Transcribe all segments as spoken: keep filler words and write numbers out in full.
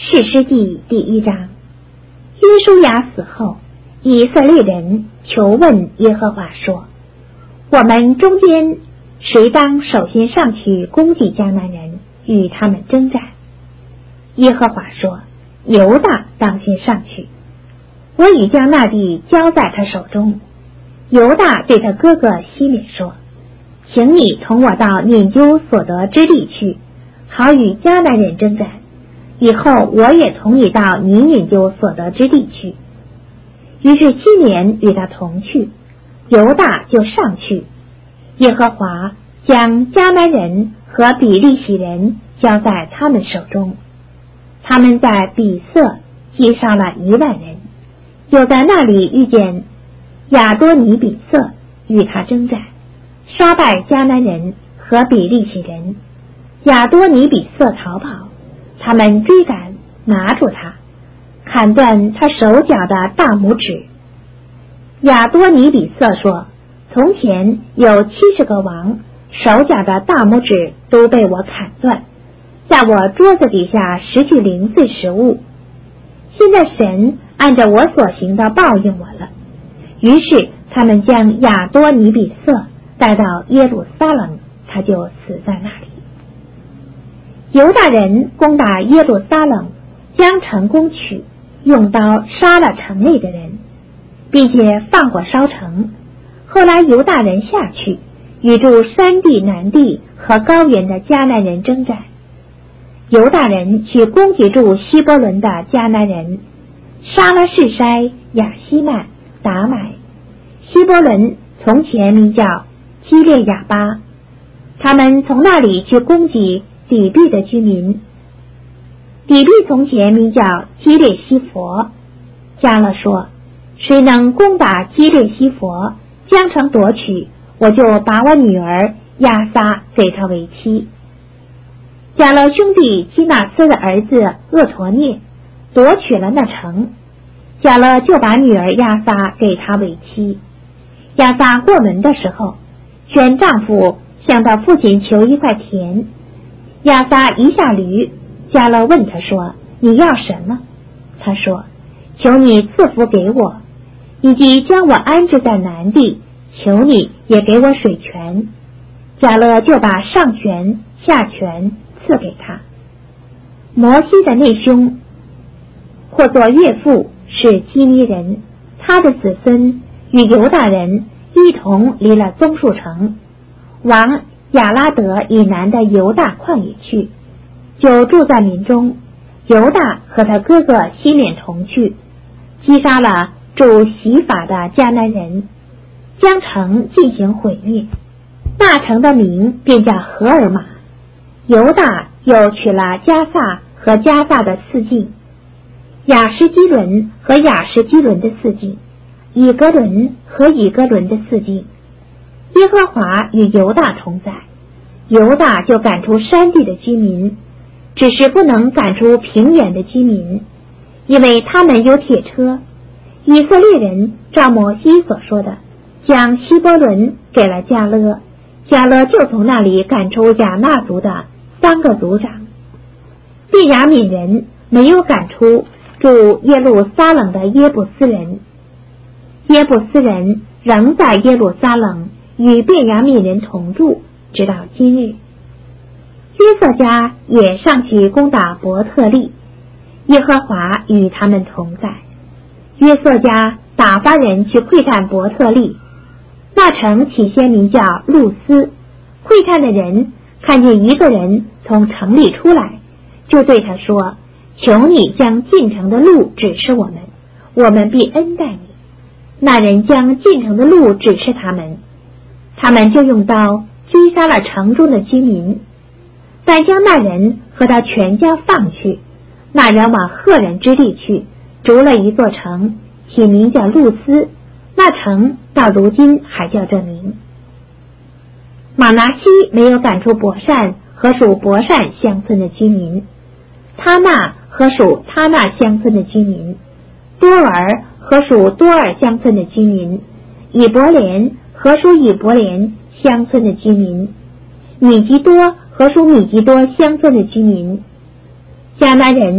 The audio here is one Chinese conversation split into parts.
士师记第一章。约书亚死后，以色列人求问耶和华说：我们中间谁当首先上去攻击迦南人，与他们征战？耶和华说：犹大当先上去，我已将那地交在他手中。犹大对他哥哥西缅说：请你同我到念究所得之地去，好与迦南人征战，以后我也同你到你念究所得之地去。于是西缅与他同去，犹大就上去。耶和华将迦南人和比利洗人交在他们手中，他们在比色击杀了一万人，就在那里遇见亚多尼比色，与他征战，杀败迦南人和比利洗人。亚多尼比色逃跑，他们追赶，拿住他，砍断他手脚的大拇指。亚多尼比色说：从前有七十个王，手脚的大拇指都被我砍断，在我桌子底下拾去零碎食物。现在神按照我所行的报应我了。于是他们将亚多尼比色带到耶路撒冷，他就死在那里。犹大人攻打耶路撒冷，将城攻取，用刀杀了城内的人，并且放火烧城。后来犹大人下去，与住山地南地和高原的迦南人征战。犹大人去攻击住希伯伦的迦南人，杀了示筛、亚希曼、达买。希伯伦从前名叫基列亚巴，他们从那里去攻击底壁的居民。底壁从前名叫基列西佛。迦勒说：谁能攻打基列西佛，将城夺取，我就把我女儿亚撒给他为妻。迦勒兄弟基纳斯的儿子厄陀涅夺取了那城，迦勒就把女儿亚撒给他为妻。亚撒过门的时候，选丈夫向他父亲求一块田。亚撒一下驴，迦勒问他说：你要什么？他说：求你赐福给我，以及将我安置在南地，求你也给我水泉。迦勒就把上泉下泉赐给他。摩西的内兄或作岳父是基尼人，他的子孙与犹大人一同离了棕树城，往亚拉德以南的犹大旷野去，就住在民中。犹大和他哥哥西缅同去，击杀了住洗法的迦南人，将城进行毁灭。那城的名便叫荷尔玛。犹大又取了迦萨和迦萨的四境，亚什基伦和亚什基伦的四境，以格伦和以格伦的四境。耶和华与犹大同在，犹大就赶出山地的居民，只是不能赶出平原的居民，因为他们有铁车。以色列人照摩西所说的，将希伯伦给了迦勒，迦勒就从那里赶出亚衲族的三个族长。便雅悯人没有赶出住耶路撒冷的耶布斯人，耶布斯人仍在耶路撒冷与便雅悯人同住，直到今日。约瑟家也上去攻打伯特利，耶和华与他们同在。约瑟家打发人去窥探伯特利，那城起先名叫路斯。窥探的人看见一个人从城里出来，就对他说：求你将进城的路指示我们，我们必恩待你。那人将进城的路指示他们，他们就用刀击杀了城中的居民，但将那人和他全家放去。那人往赫人之地去，筑了一座城，起名叫路斯，那城到如今还叫这名。马拿西没有赶出伯善和属伯善乡村的居民，他纳和属他纳乡村的居民，多尔和属多尔乡村的居民，以伯莲和属以伯莲乡村的居民，米吉多和属米吉多乡村的居民。迦南人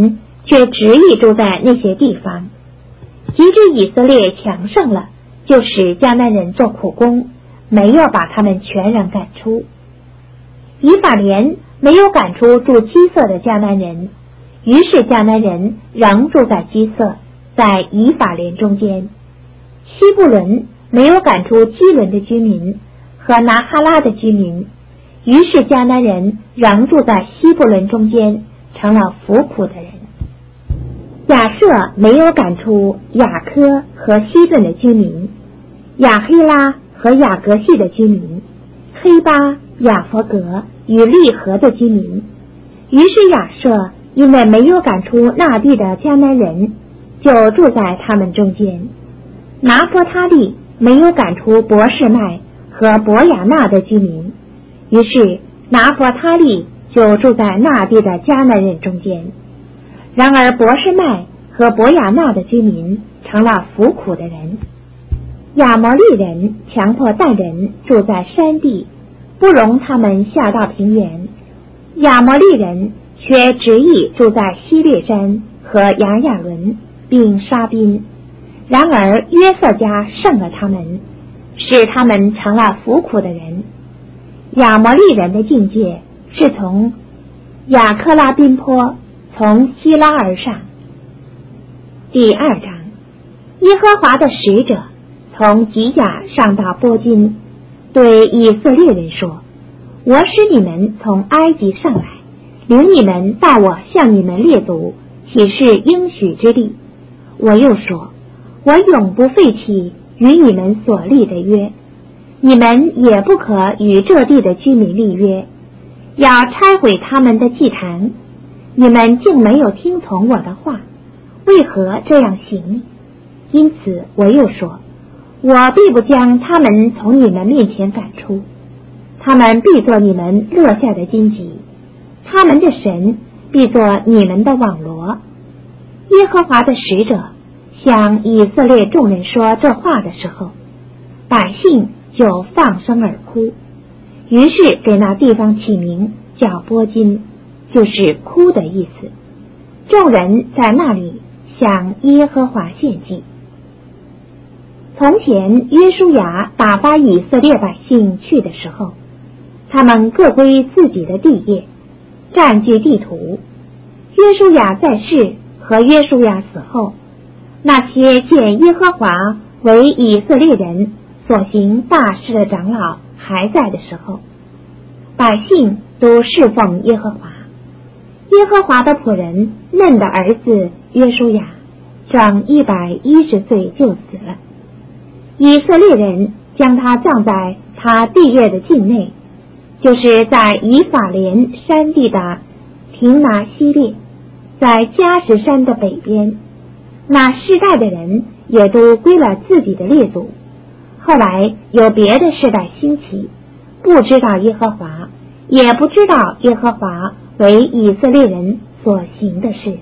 却执意住在那些地方。及至以色列强盛了，就使迦南人做苦工，没有把他们全然赶出。以法莲没有赶出住基色的迦南人，于是迦南人仍住在基色，在以法莲中间。西布伦没有赶出基伦的居民和拿哈拉的居民，于是迦南人仍住在西布伦中间，成了服苦的人。亚设没有赶出雅科和西顿的居民，亚黑拉和雅各系的居民，黑巴、雅弗格与利河的居民。于是亚设因为没有赶出那地的迦南人，就住在他们中间。拿弗他利没有赶出伯示麦和伯亚纳的居民，于是拿弗他利就住在那地的迦南人中间。然而伯示麦和伯亚纳的居民成了服苦的人。亚摩利人强迫但人住在山地，不容他们下到平原。亚摩利人却执意住在西列山和亚亚伦并沙宾。然而约瑟家胜了他们，使他们成了服苦的人。亚摩利人的境界是从雅克拉宾坡从希拉而上。第二章，耶和华的使者从吉甲上到波金，对以色列人说：我使你们从埃及上来，领你们到我向你们列祖起誓应许之地。我又说，我永不废弃与你们所立的约，你们也不可与这地的居民立约，要拆毁他们的祭坛。你们竟没有听从我的话，为何这样行？因此我又说，我必不将他们从你们面前赶出，他们必做你们落下的荆棘，他们的神必做你们的网罗。耶和华的使者向以色列众人说这话的时候，百姓就放声而哭，于是给那地方起名叫波金，就是哭的意思。众人在那里向耶和华献祭。从前约书亚打发以色列百姓去的时候，他们各归自己的地业，占据地图。约书亚在世和约书亚死后，那些见耶和华为以色列人所行大事的长老还在的时候，百姓都侍奉耶和华。耶和华的仆人嫩的儿子约书亚长一百一十岁就死了，以色列人将他葬在他地业的境内，就是在以法莲山地的亭拿西列，在加什山的北边。那世代的人也都归了自己的列祖。后来有别的世代兴起，不知道耶和华，也不知道耶和华为以色列人所行的事。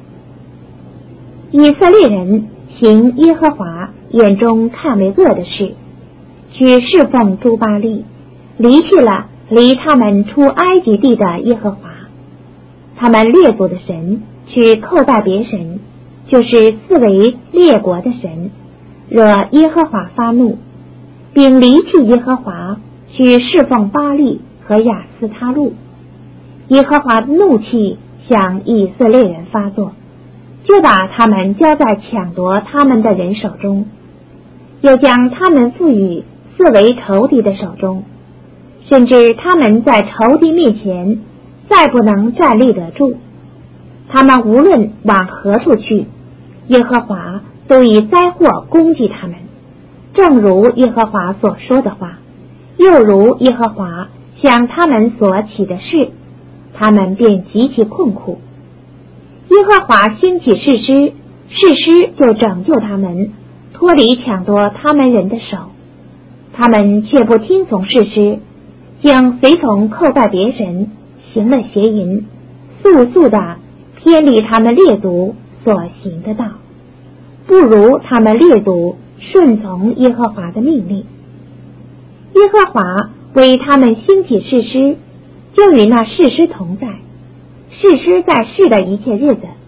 以色列人行耶和华眼中看为恶的事，去侍奉诸巴力，离弃了离他们出埃及地的耶和华。他们列祖的神去叩拜别神，就是四围列国的神，惹耶和华发怒，并离弃耶和华，去侍奉巴力和亚斯他路。耶和华的怒气向以色列人发作，就把他们交在抢夺他们的人手中，又将他们赋予四围仇敌的手中，甚至他们在仇敌面前再不能站立得住。他们无论往何处去，耶和华都以灾祸攻击他们，正如耶和华所说的话，又如耶和华向他们所起的事，他们便极其困苦。耶和华兴起士师，士师就拯救他们，脱离抢夺他们人的手。他们却不听从士师，竟随从叩拜别神，行了邪淫，速速地偏离他们列祖所行的道，不如他们列祖顺从耶和华的命令。耶和华为他们兴起士师，就与那士师同在。士师在世的一切日子，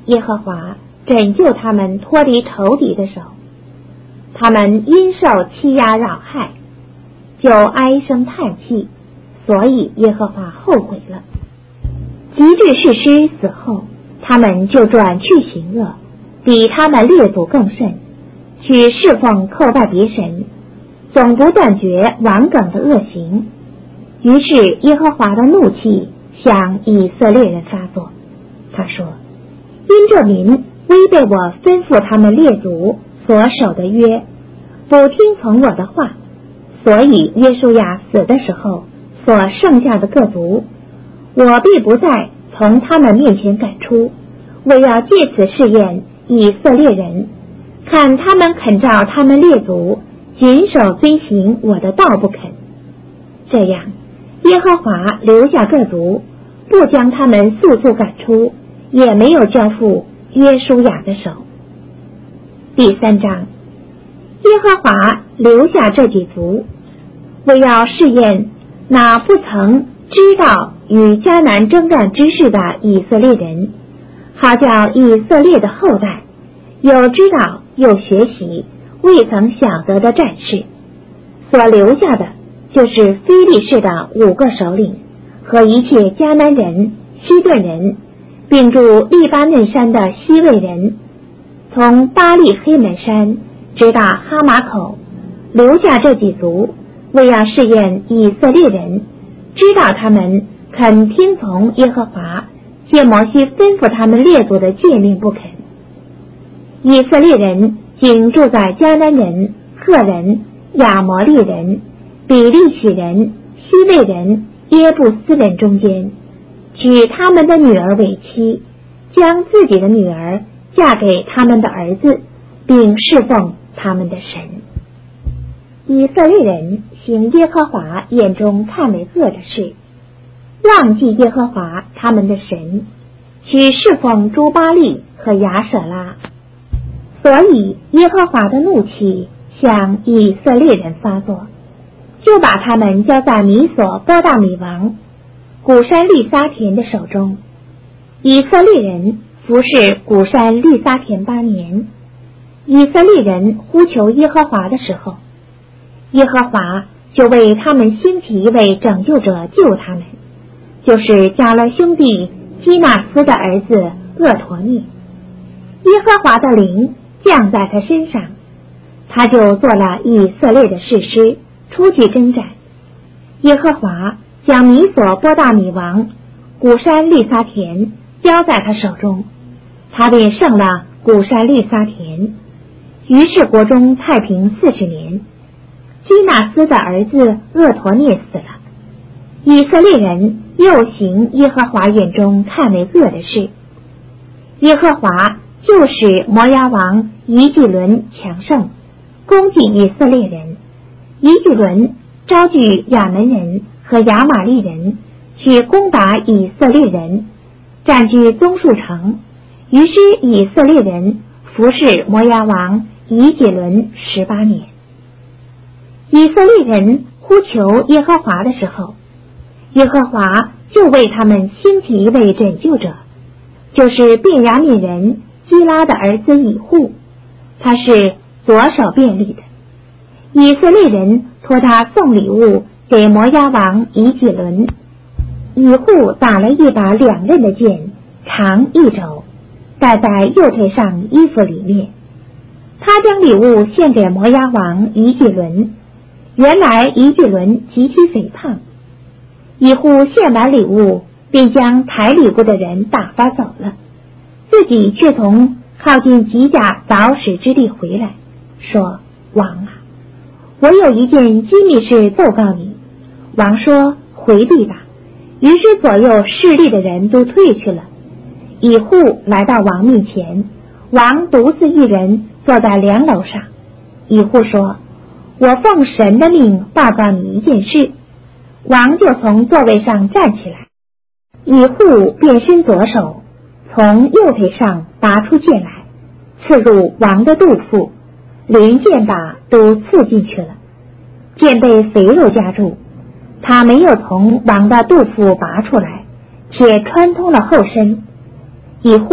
耶和华拯救他们脱离仇敌的手，他们因受欺压扰害，就唉声叹气，所以耶和华后悔了。及至士师死后，他们就转去行恶，比他们列祖更甚，去侍奉叩拜别神，总不断绝顽梗的恶行。于是耶和华的怒气向以色列人发作，他说：因这民违背我吩咐他们列祖所守的约，不听从我的话，所以约书亚死的时候所剩下的各族，我必不再从他们面前赶出，为要借此试验以色列人，看他们肯照他们列祖谨守遵行我的道不肯。这样耶和华留下各族，不将他们速速赶出，也没有交付约书亚的手。第三章，耶和华留下这几族，为要试验那不曾知道与迦南征战之事的以色列人，好叫以色列的后代有知道有学习未曾晓得的战事。所留下的就是非利士的五个首领和一切迦南人、西顿人，并住利巴嫩山的西魏人，从巴利黑门山直到哈马口，留下这几族，为要试验以色列人，知道他们肯听从耶和华借摩西吩咐他们列祖的诫命不肯。以色列人竟住在迦南人、赫人、亚摩利人、比利洗人、西魏人、耶布斯人中间，娶他们的女儿为妻，将自己的女儿嫁给他们的儿子，并侍奉他们的神。以色列人行耶和华眼中看为恶的事，忘记耶和华他们的神，去侍奉诸巴力和亚舍拉，所以耶和华的怒气向以色列人发作，就把他们交在米所波大米王古山利撒田的手中。以色列人服侍古山利撒田八年。以色列人呼求耶和华的时候，耶和华就为他们兴起一位拯救者救他们，就是迦勒兄弟基纳斯的儿子厄陀聂。耶和华的灵降在他身上，他就做了以色列的士师，出去征战。耶和华将米所波大米王古山利撒田交在他手中，他便胜了古山利撒田。于是国中太平四十年。基纳斯的儿子厄陀聂死了。以色列人又行耶和华眼中看为恶的事，耶和华就使摩押王以gy伦强盛，攻击以色列人。以gy伦招聚亚门人和亚玛利人去攻打以色列人，占据棕树城。于是以色列人服侍摩押王以gy伦十八年。以色列人呼求耶和华的时候，耶和华就为他们兴起一位拯救者，就是便雅悯人基拉的儿子以户，他是左手便利的。以色列人托他送礼物给摩押王以gy伦。以户打了一把两刃的剑，长一肘，戴在右腿上衣服里面。他将礼物献给摩押王以gy伦。原来以gy伦极其肥胖，以户献完礼物，便将抬礼物的人打发走了，自己却从靠近吉甲凿石之地回来，说：王啊，我有一件机密事奏告你。王说：回避吧。于是左右侍立的人都退去了。以户来到王面前，王独自一人坐在梁楼上。以户说：我奉神的命报告你一件事。王就从座位上站起来，以户便伸左手，从右腿上拔出剑来，刺入王的肚腹，连剑把都刺进去了。剑被肥肉夹住，他没有从王的肚腹拔出来，且穿通了后身。以户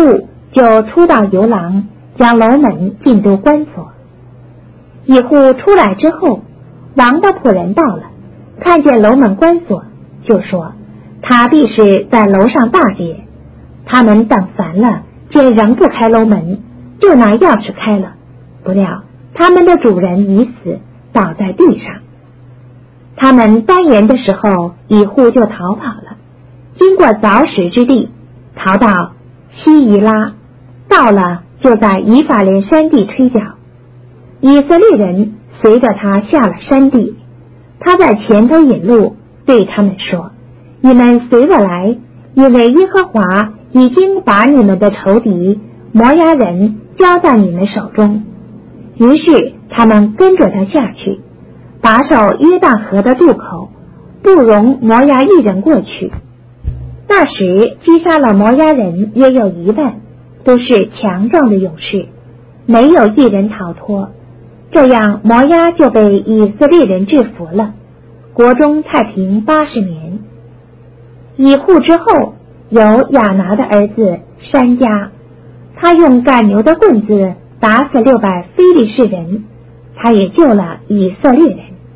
就出到游廊，将楼门尽都关锁。以户出来之后，王的仆人到了，看见楼门关锁，就说他必是在楼上大劫。他们等烦了，见仍不开楼门，就拿钥匙开了，不料他们的主人已死，倒在地上。他们单言的时候，以户就逃跑了，经过凿石之地，逃到西伊拉，到了就在以法莲山地吹角。以色列人随着他下了山地，他在前头引路，对他们说：你们随我来，因为耶和华已经把你们的仇敌摩押人交在你们手中。于是他们跟着他下去，把守约旦河的渡口，不容摩押一人过去。那时击杀了摩押人约有一万，都是强壮的勇士，没有一人逃脱。这样摩押就被以色列人制服了，国中太平八十年。以户之后有亚拿的儿子珊迦，他用赶牛的棍子打死六百非利士人，他也救了以色列人。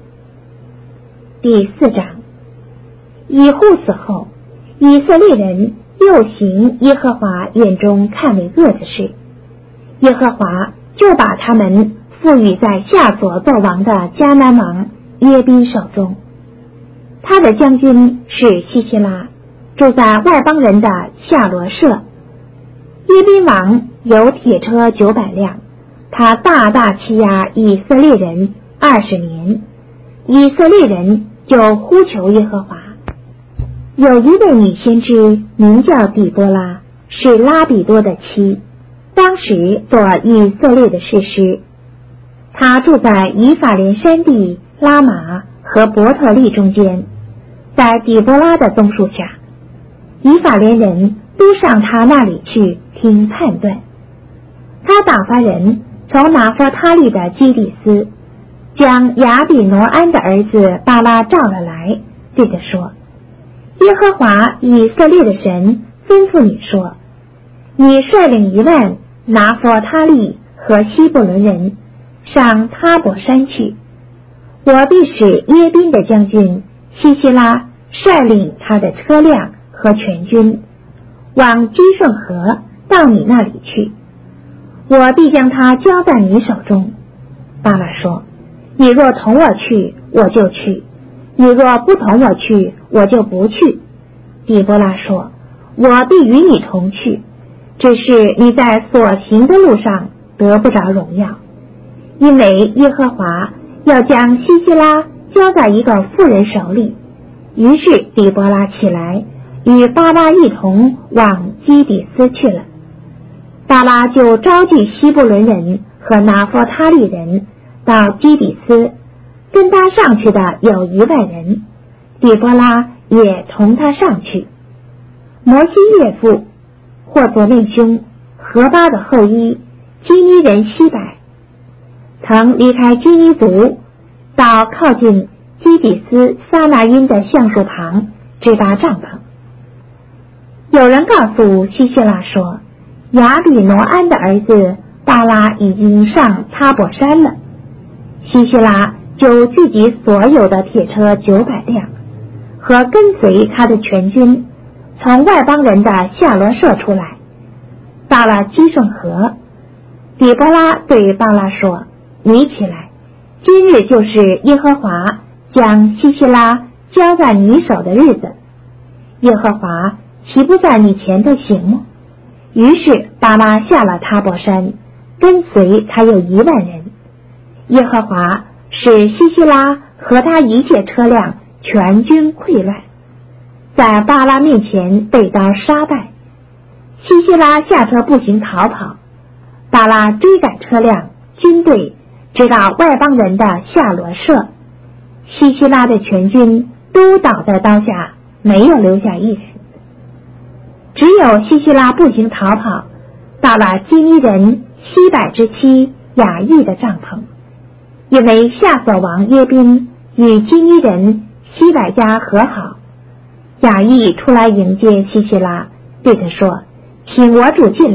第四章，以户死后，以色列人又行耶和华眼中看为恶的事，耶和华就把他们赋予在夏所作王的迦南王耶宾手中。他的将军是西西拉，住在外邦人的夏罗舍。耶宾王有铁车九百辆，他大大欺压以色列人二十年，以色列人就呼求耶和华。有一位女先知名叫底波拉，是拉比多的妻，当时做以色列的士师。她住在以法莲山地拉玛和伯特利中间，在底波拉的棕树下，以法莲人都上他那里去听判断。他打发人从拿弗他利的基底斯，将亚比挪安的儿子巴拉召了来，对他说：耶和华以色列的神吩咐你说，你率领一万拿弗他利和希伯伦人上他伯山去，我必使耶宾的将军西西拉率领他的车辆和全军往基顺河到你那里去，我必将他交在你手中。巴拉说：你若同我去，我就去；你若不同我去，我就不去。底波拉说：我必与你同去，只是你在所行的路上得不着荣耀，因为耶和华要将西西拉交在一个妇人手里。于是底波拉起来，与巴拉一同往基底斯去了。巴拉就招聚希伯伦人和拿弗他利人到基底斯，跟他上去的有一万人，底波拉也同他上去。摩西岳父或佐内兄何巴的后裔基尼人西百，曾离开基尼族，到靠近基底斯撒那因的橡树旁支搭帐篷。有人告诉西西拉说，亚比挪安的儿子巴拉已经上他伯山了。西西拉就聚集所有的铁车九百辆和跟随他的全军，从外邦人的夏罗舍出来，到了基顺河。底波拉对巴拉说：你起来，今日就是耶和华将西西拉交在你手的日子，耶和华岂不在你前头行吗？于是巴拉下了他伯山，跟随他有一万人。耶和华使西西拉和他一切车辆全军溃乱，在巴拉面前被刀杀败。西西拉下车步行逃跑，巴拉追赶车辆军队，直到外邦人的夏罗舍。西西拉的全军都倒在刀下，没有留下一人。只有西西拉步行逃跑，到了基尼人西百之妻雅意的帐篷，因为夏所王耶宾与基尼人西百家和好。雅意出来迎接西西拉，对他说：请我主进来，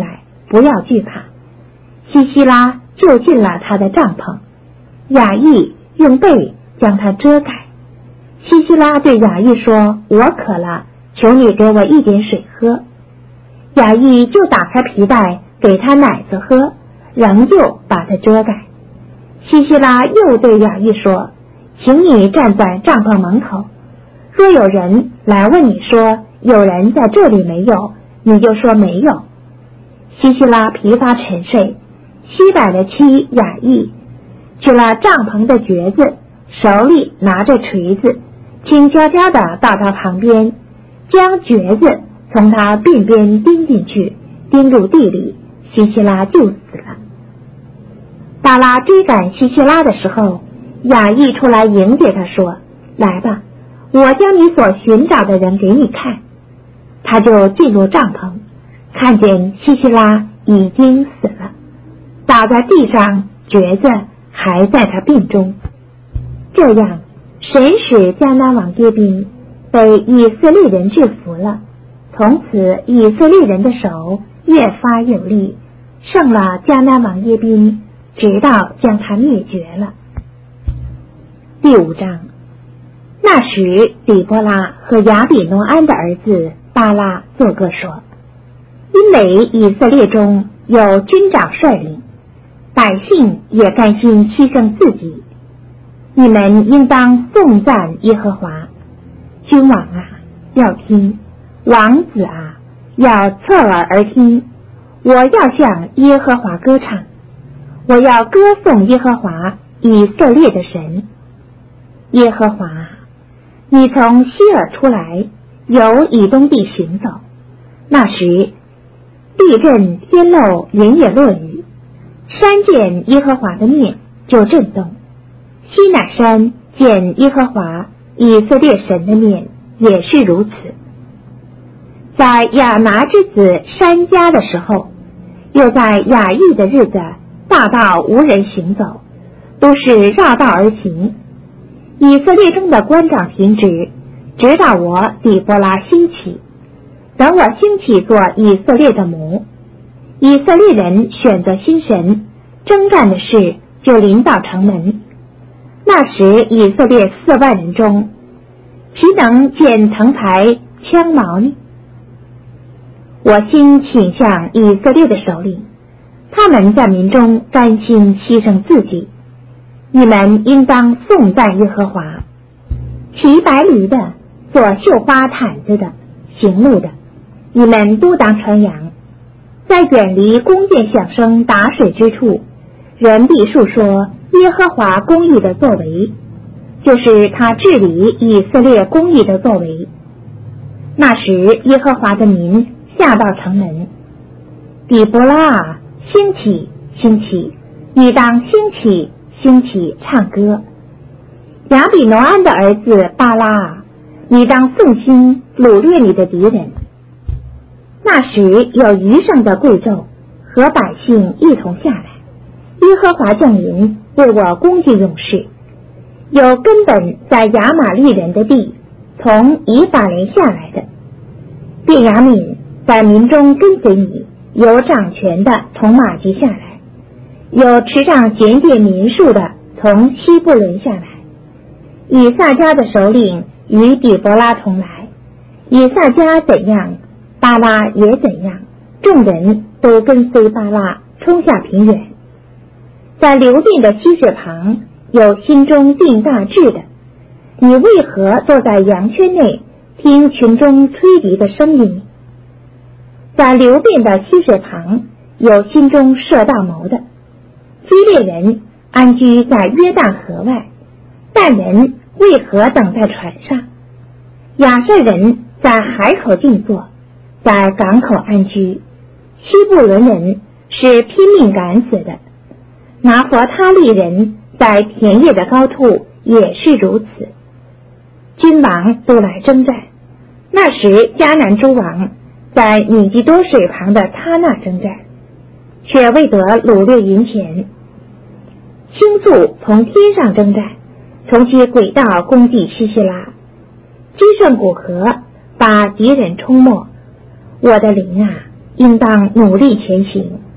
不要惧怕。西西拉就进了他的帐篷，雅意用被将他遮盖。西西拉对雅意说：我渴了，求你给我一点水喝。雅意就打开皮带给他奶子喝，仍旧把他遮盖。西西拉又对雅意说：请你站在帐篷门口，若有人来问你说有人在这里没有，你就说没有。西西拉疲乏沉睡，西百的妻雅意取了帐篷的橛子，手里拿着锤子，轻悄悄地到他旁边，将橛子从他鬓边钉进去，钉入地里，西西拉就死了。巴拉追赶西西拉的时候，雅意出来迎接他说：来吧，我将你所寻找的人给你看。他就进入帐篷，看见西西拉已经死了，倒在地上，橛子还在他鬓中。这样，神使迦南王耶宾被以色列人制服了，从此以色列人的手越发有力，胜了迦南王耶宾，直到将他灭绝了。第五章。那时底波拉和亚比挪安的儿子巴拉作歌说：因为以色列中有军长率领，百姓也甘心牺牲自己，你们应当颂赞耶和华。君王啊，要听；王子啊，要侧耳而听。我要向耶和华歌唱，我要歌颂耶和华以色列的神。耶和华，你从西尔出来，由以东地行走。那时地震，天漏，云也落雨，山见耶和华的面就震动。西乃山见耶和华以色列神的面也是如此。在亚拿之子珊迦的时候，又在雅意的日子，大道无人行走，都是绕道而行。以色列中的官长停止，直到我底波拉兴起。等我兴起做以色列的母，以色列人选择新神，征战的事就临到城门。那时以色列四万人中，岂能见藤牌枪矛呢？我心倾向以色列的首领，他们在民中甘心牺牲自己。你们应当颂赞耶和华。骑白驴的，做绣花毯子的，行路的，你们都当传扬。在远离弓箭响声打水之处，人必述说耶和华公义的作为，就是他治理以色列公义的作为。那时耶和华的民下到城门，底波拉啊，兴起，兴起，你当兴起，兴起，唱歌。亚比挪安的儿子巴拉啊，你当颂心，掳掠你的敌人。那时有余剩的贵胄和百姓一同下来，耶和华降临，为我攻击勇士。有根本在亚玛利人的地，从以法莲下来的。便雅悯在民中跟随你，有掌权的从马吉下来，有持杖检点民数的从西布伦下来。以萨迦的首领与底波拉同来，以萨迦怎样，巴拉也怎样，众人都跟随巴拉冲下平原。在流便的溪水旁，有心中定大志的，你为何坐在羊圈内，听群中吹笛的声音？在流便的溪水旁，有心中设大谋的，基列人安居在约旦河外，但人为何等在船上？亚设人在海口静坐，在港口安居。西布伦人是拼命赶死的，拿佛他利人在田野的高处也是如此。君王都来征战，那时迦南诸王在米基多水旁的他那征战，却未得掳掠银钱。星宿从天上征战，从其轨道攻击西西拉，基顺古河把敌人冲没。我的灵啊，应当努力前行。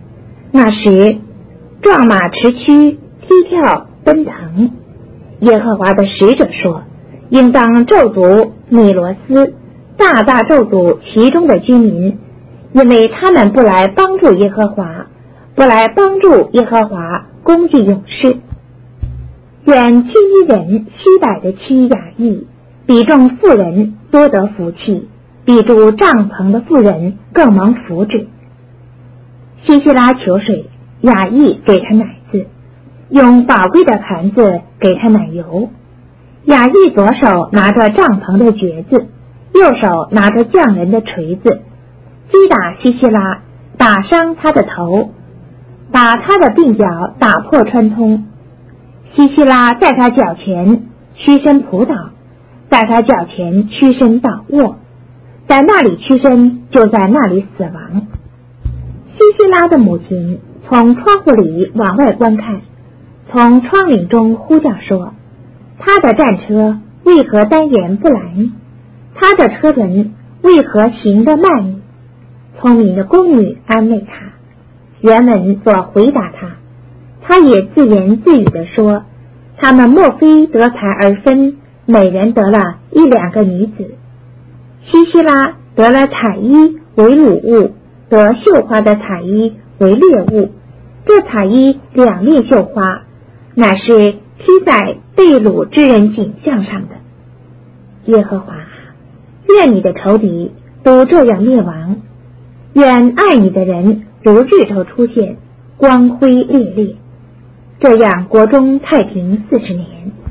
那时壮马驰驱，踢跳奔腾。耶和华的使者说，应当咒诅米罗斯，大大咒诅其中的居民，因为他们不来帮助耶和华，不来帮助耶和华攻击勇士。愿基伊人西百的妻雅意比众妇人多得福气，比住帐篷的妇人更蒙福祉。西西拉求水，雅意给他奶子，用宝贵的盘子给他奶油。雅意左手拿着帐篷的橛子，右手拿着匠人的锤子，击打西西拉，打伤他的头，把他的鬓角打破穿通。西西拉在他脚前屈身扑倒，在他脚前屈身倒卧，在那里屈身，就在那里死亡。西西拉的母亲从窗户里往外观看，从窗棂中呼叫说，他的战车为何单言不来？他的车轮为何行得慢呢？聪明的宫女安慰他，原文所回答他，他也自言自语地说，他们莫非得财而分，每人得了一两个女子。西西拉得了彩衣为掳物，得绣花的彩衣为掠物，这彩衣两面绣花，乃是披在被掳之人颈项上的。耶和华，愿你的仇敌都这样灭亡，愿爱你的人如日头出现，光辉烈烈，这样国中太平四十年。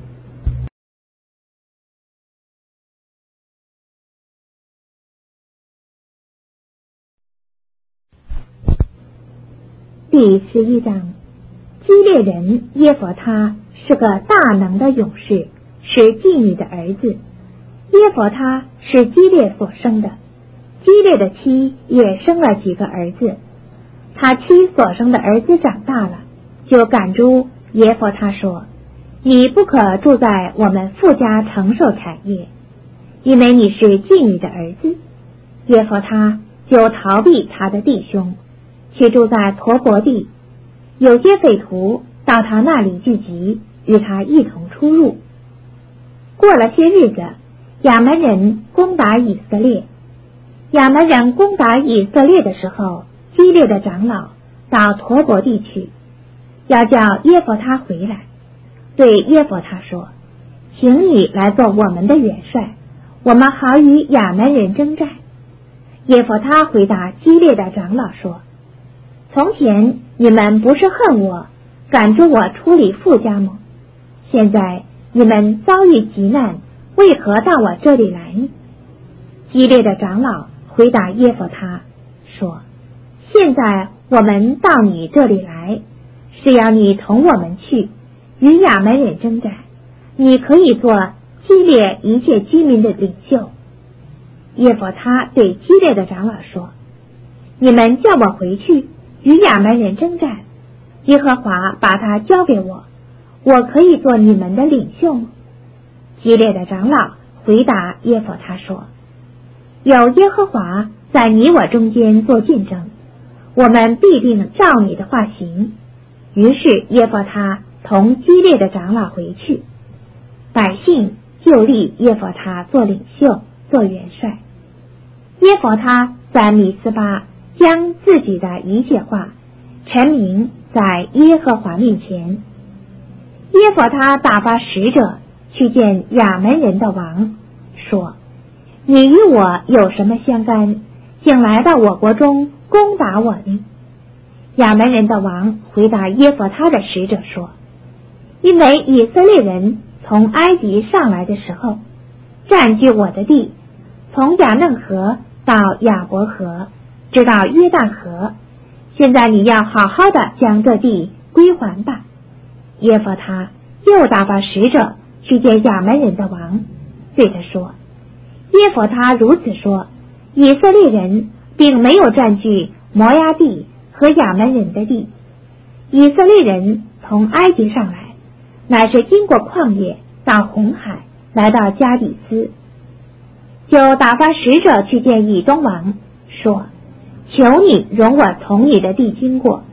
第十一章，基列人耶弗他是个大能的勇士，是妓女的儿子。耶弗他是基列所生的，基列的妻也生了几个儿子。他妻所生的儿子长大了，就赶逐耶弗他说，你不可住在我们父家承受产业，因为你是妓女的儿子。耶弗他就逃避他的弟兄，去住在陀伯地。有些匪徒到他那里聚集，与他一同出入。过了些日子，亚门人攻打以色列。亚门人攻打以色列的时候，基列的长老到陀伯地去，要叫耶弗他回来，对耶弗他说，请你来做我们的元帅，我们好与亚门人征战。耶弗他回答基列的长老说，从前你们不是恨我，赶着我出离父家吗？现在你们遭遇急难，为何到我这里来呢？基列的长老回答耶弗他说，现在我们到你这里来，是要你同我们去与亚门人征战，你可以做基列一切居民的领袖。耶弗他对基列的长老说，你们叫我回去与亚门人征战，耶和华把他交给我，我可以做你们的领袖吗？基列的长老回答耶弗他说，有耶和华在你我中间做见证，我们必定照你的话行。于是耶弗他同基列的长老回去，百姓就立耶弗他做领袖，做元帅。耶弗他在米斯巴将自己的一切话陈明在耶和华面前。耶弗他打发使者去见亚门人的王，说，你与我有什么相干，竟来到我国中攻打我呢？亚门人的王回答耶弗他的使者说，因为以色列人从埃及上来的时候，占据我的地，从亚嫩河到亚伯河，直到约旦河，现在你要好好的将这地归还吧。耶弗他又打发使者去见亚门人的王，对他说，耶弗他如此说，以色列人并没有占据摩押地和亚门人的地，以色列人从埃及上来，乃是经过旷野到红海，来到加底斯，就打发使者去见以东王，说，求你容我从你的地经过，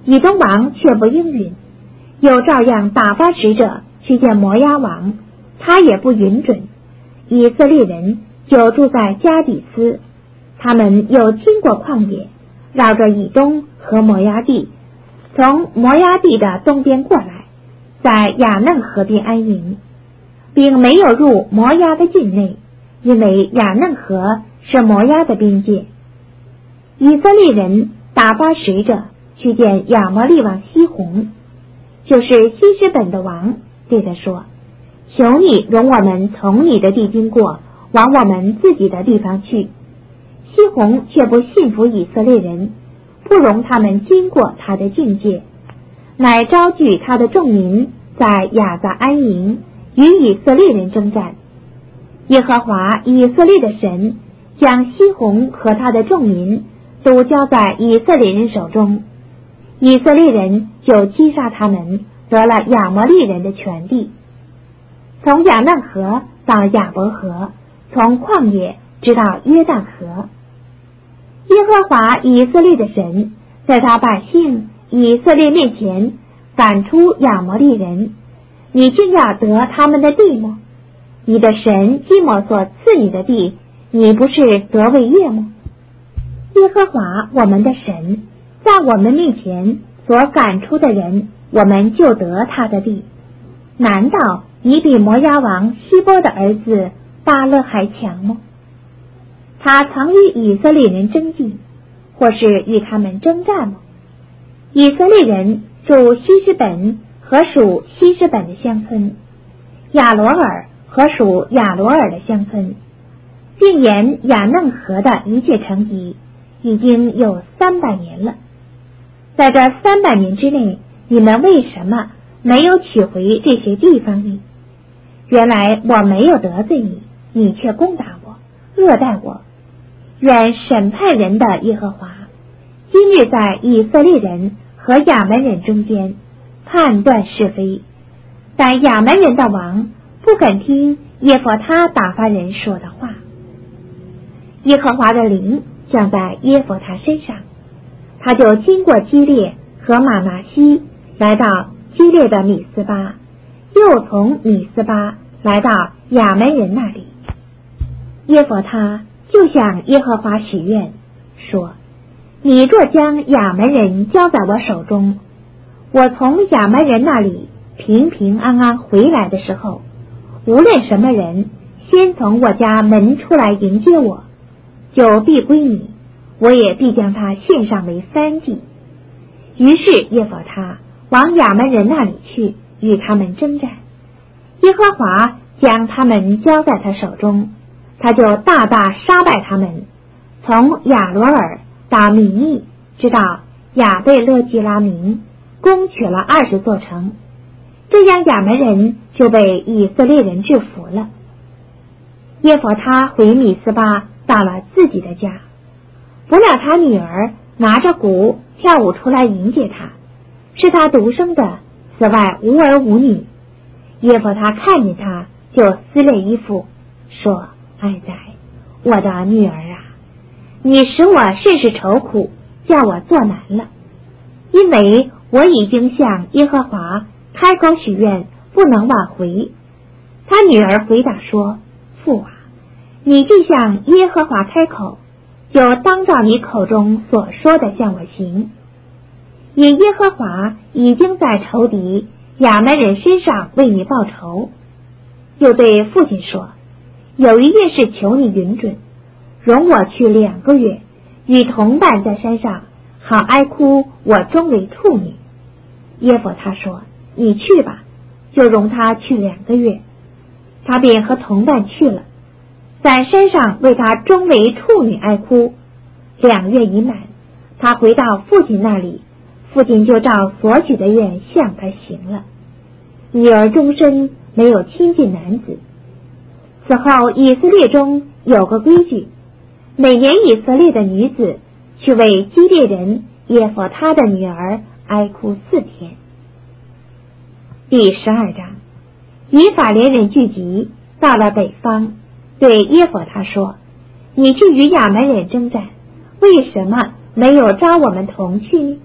以东王却不应允，又照样打发使者去见摩押王，他也不允准。以色列人就住在加底斯，他们又经过旷野，绕着以东和摩押地，从摩押地的东边过来，在亚嫩河边安营，并没有入摩押的境内，因为亚嫩河是摩押的边界。以色列人打发使者去见亚摩利王西宏，就是希实本的王，对他说：求你容我们从你的地经过，往我们自己的地方去。西宏却不信服以色列人，不容他们经过他的境界，乃招聚他的众民在亚撒安营，与以色列人征战。耶和华以色列的神将西宏和他的众民都交在以色列人手中，以色列人就击杀他们，得了亚摩利人的全地，从亚嫩河到亚伯河，从旷野直到约旦河。耶和华以色列的神在他百姓以色列面前赶出亚摩利人，你竟要得他们的地吗？你的神基摩所赐你的地，你不是得为业吗？耶和华我们的神在我们面前所赶出的人，我们就得他的地。难道你比摩押王希波的儿子巴勒还强吗？他曾与以色列人争竞，或是与他们征战吗？以色列人住希实本和属希实本的乡村，亚罗尔和属亚罗尔的乡村，并沿亚嫩河的一切城邑，已经有三百年了。在这三百年之内，你们为什么没有取回这些地方呢？原来我没有得罪你，你却攻打我，恶待我。愿审判人的耶和华今日在以色列人和亚门人中间判断是非。但亚门人的王不肯听耶弗他打发人说的话，耶和华的灵降在耶弗他身上，他就经过基列和玛拿西，来到基列的米斯巴，又从米斯巴来到亚门人那里。耶弗他就向耶和华许愿说：你若将亚门人交在我手中，我从亚门人那里平平安安回来的时候，无论什么人先从我家门出来迎接我，就必归你，我也必将他献上为燔祭。于是耶弗他往亚门人那里去，与他们征战。耶和华将他们交在他手中，他就大大杀败他们，从亚罗尔到米密，直到亚贝勒基拉明，攻取了二十座城。这样亚门人就被以色列人制服了。耶弗他回米斯巴，到了自己的家，不料他女儿拿着鼓跳舞出来迎接他，是他独生的，此外无儿无女。耶弗他看见他，就撕裂衣服，说：哀哉，我的女儿啊，你使我甚是愁苦，叫我作难了，因为我已经向耶和华开口许愿，不能挽回。他女儿回答说：父啊，你既向耶和华开口，就当照你口中所说的向我行。因耶和华已经在仇敌亚门人身上为你报仇。又对父亲说：有一件事求你允准，容我去两个月，与同伴在山上，好哀哭我终为处女。耶弗他说：你去吧，就容他去两个月。他便和同伴去了，在山上为他终为处女哀哭。两月已满，他回到父亲那里，父亲就照所许的愿向他行了。女儿终身没有亲近男子。此后以色列中有个规矩，每年以色列的女子去为基列人耶弗他的女儿哀哭四天。第十二章，以法莲人聚集，到了北方，对耶弗他说：你去与亚门人征战，为什么没有招我们同去呢？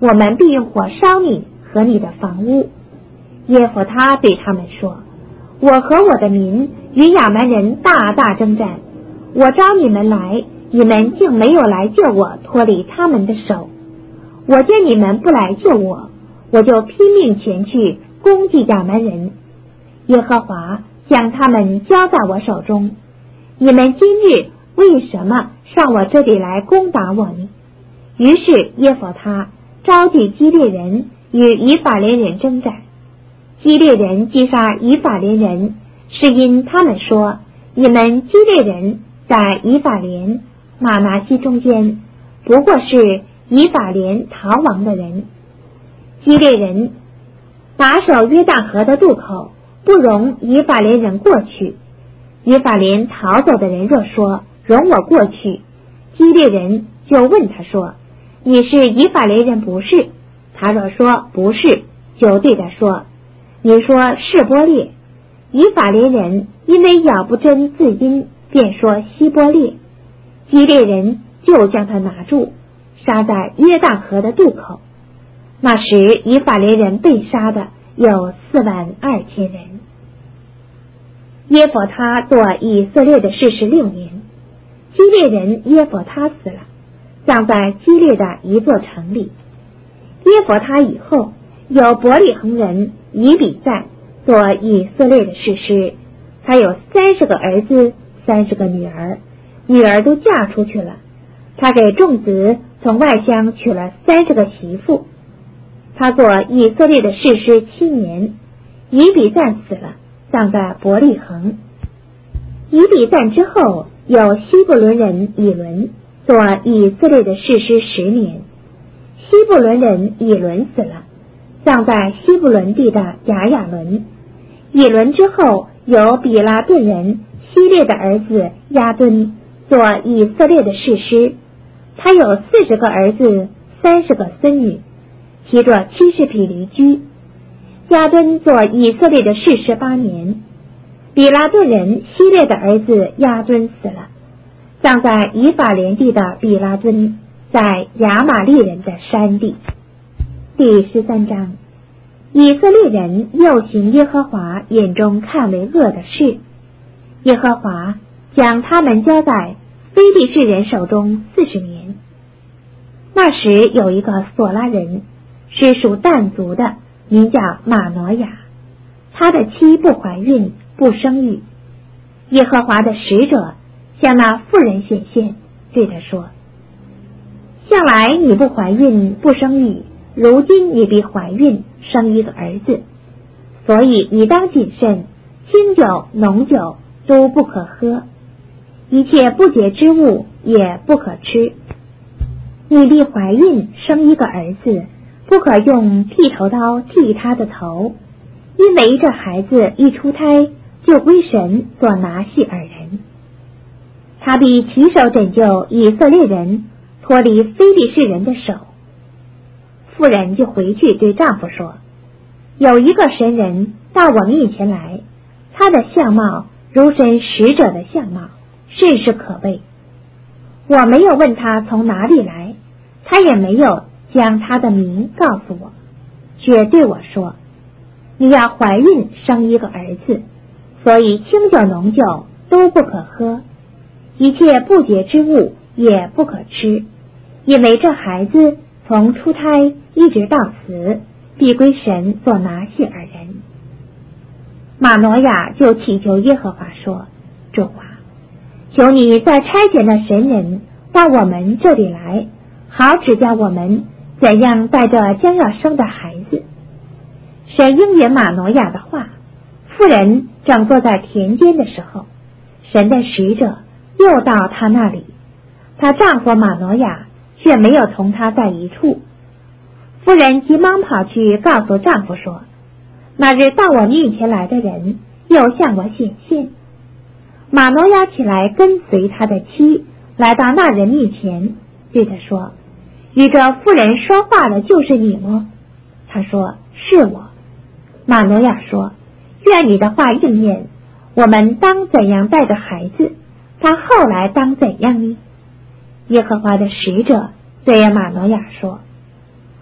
我们必用火烧你和你的房屋。耶弗他对他们说，我和我的民与亚蛮人大大征战，我召你们来，你们竟没有来救我脱离他们的手。我见你们不来救我，我就拼命前去攻击亚蛮人。耶和华将他们交在我手中，你们今日为什么上我这里来攻打我呢？于是耶弗他召集基列人与以法莲人征战。基列人击杀以法莲人，是因他们说，你们基列人在以法莲、玛拿西中间，不过是以法莲逃亡的人。基列人把守约旦河的渡口，不容以法莲人过去。以法莲逃走的人若说，容我过去，基列人就问他说，你是以法莲人不是？他若说不是，就对他说，你说示波列。以法莲人因为咬不真字音，便说希波列。基列人就将他拿住，杀在约旦河的渡口。那时以法莲人被杀的有四万二千人。耶弗他做以色列的士十六年，基列人耶弗他死了，葬在基列的一座城里。耶弗他以后，有伯利恒人以比赞做以色列的士师，他有三十个儿子，三十个女儿，女儿都嫁出去了。他给众子从外乡娶了三十个媳妇。他做以色列的士师七年，以比赞死了，葬在伯利恒。以比赞之后，有希布伦人以伦做以色列的士师十年。希布伦人以伦死了，葬在希布伦地的雅雅伦。以伦之后，有比拉顿人希列的儿子亚敦做以色列的士师。他有四十个儿子，三十个孙女，骑着七十匹驴驹。亚敦做以色列的士师八年。比拉顿人希列的儿子亚敦死了，葬在以法莲地的比拉敦，在亚玛利人的山地。第十三章，以色列人又行耶和华眼中看为恶的事，耶和华将他们交在非利士人手中四十年。那时有一个索拉人，是属但族的，名叫马挪亚，他的妻不怀孕，不生育。耶和华的使者向那妇人显现，对他说，向来你不怀孕，不生育，如今你必怀孕，生一个儿子，所以你当谨慎，清酒浓酒都不可喝，一切不洁之物也不可吃。你必怀孕，生一个儿子，不可用剃头刀剃他的头，因为这孩子一出胎就归神所拿系尔人。他必起手拯救以色列人脱离非利士人的手。妇人就回去对丈夫说，有一个神人到我面前来，他的相貌如神使者的相貌，甚是可畏。我没有问他从哪里来，他也没有将他的名告诉我，却对我说，你要怀孕生一个儿子，所以清酒浓酒都不可喝，一切不洁之物也不可吃，因为这孩子从出胎一直到死，必归神所拿系尔人。马挪亚就祈求耶和华说，主啊，求你再差遣那神人到我们这里来，好指教我们怎样带着将要生的孩子。神应允马挪亚的话，妇人正坐在田间的时候，神的使者又到她那里，她丈夫马挪亚却没有同她在一处。妇人急忙跑去告诉丈夫说，那日到我面前来的人又向我显现。马挪亚起来跟随他的妻，来到那人面前，对他说，与这妇人说话的就是你吗？他说，是我。马挪亚说，愿你的话应验，我们当怎样带着孩子？他后来当怎样呢？耶和华的使者对马挪亚说，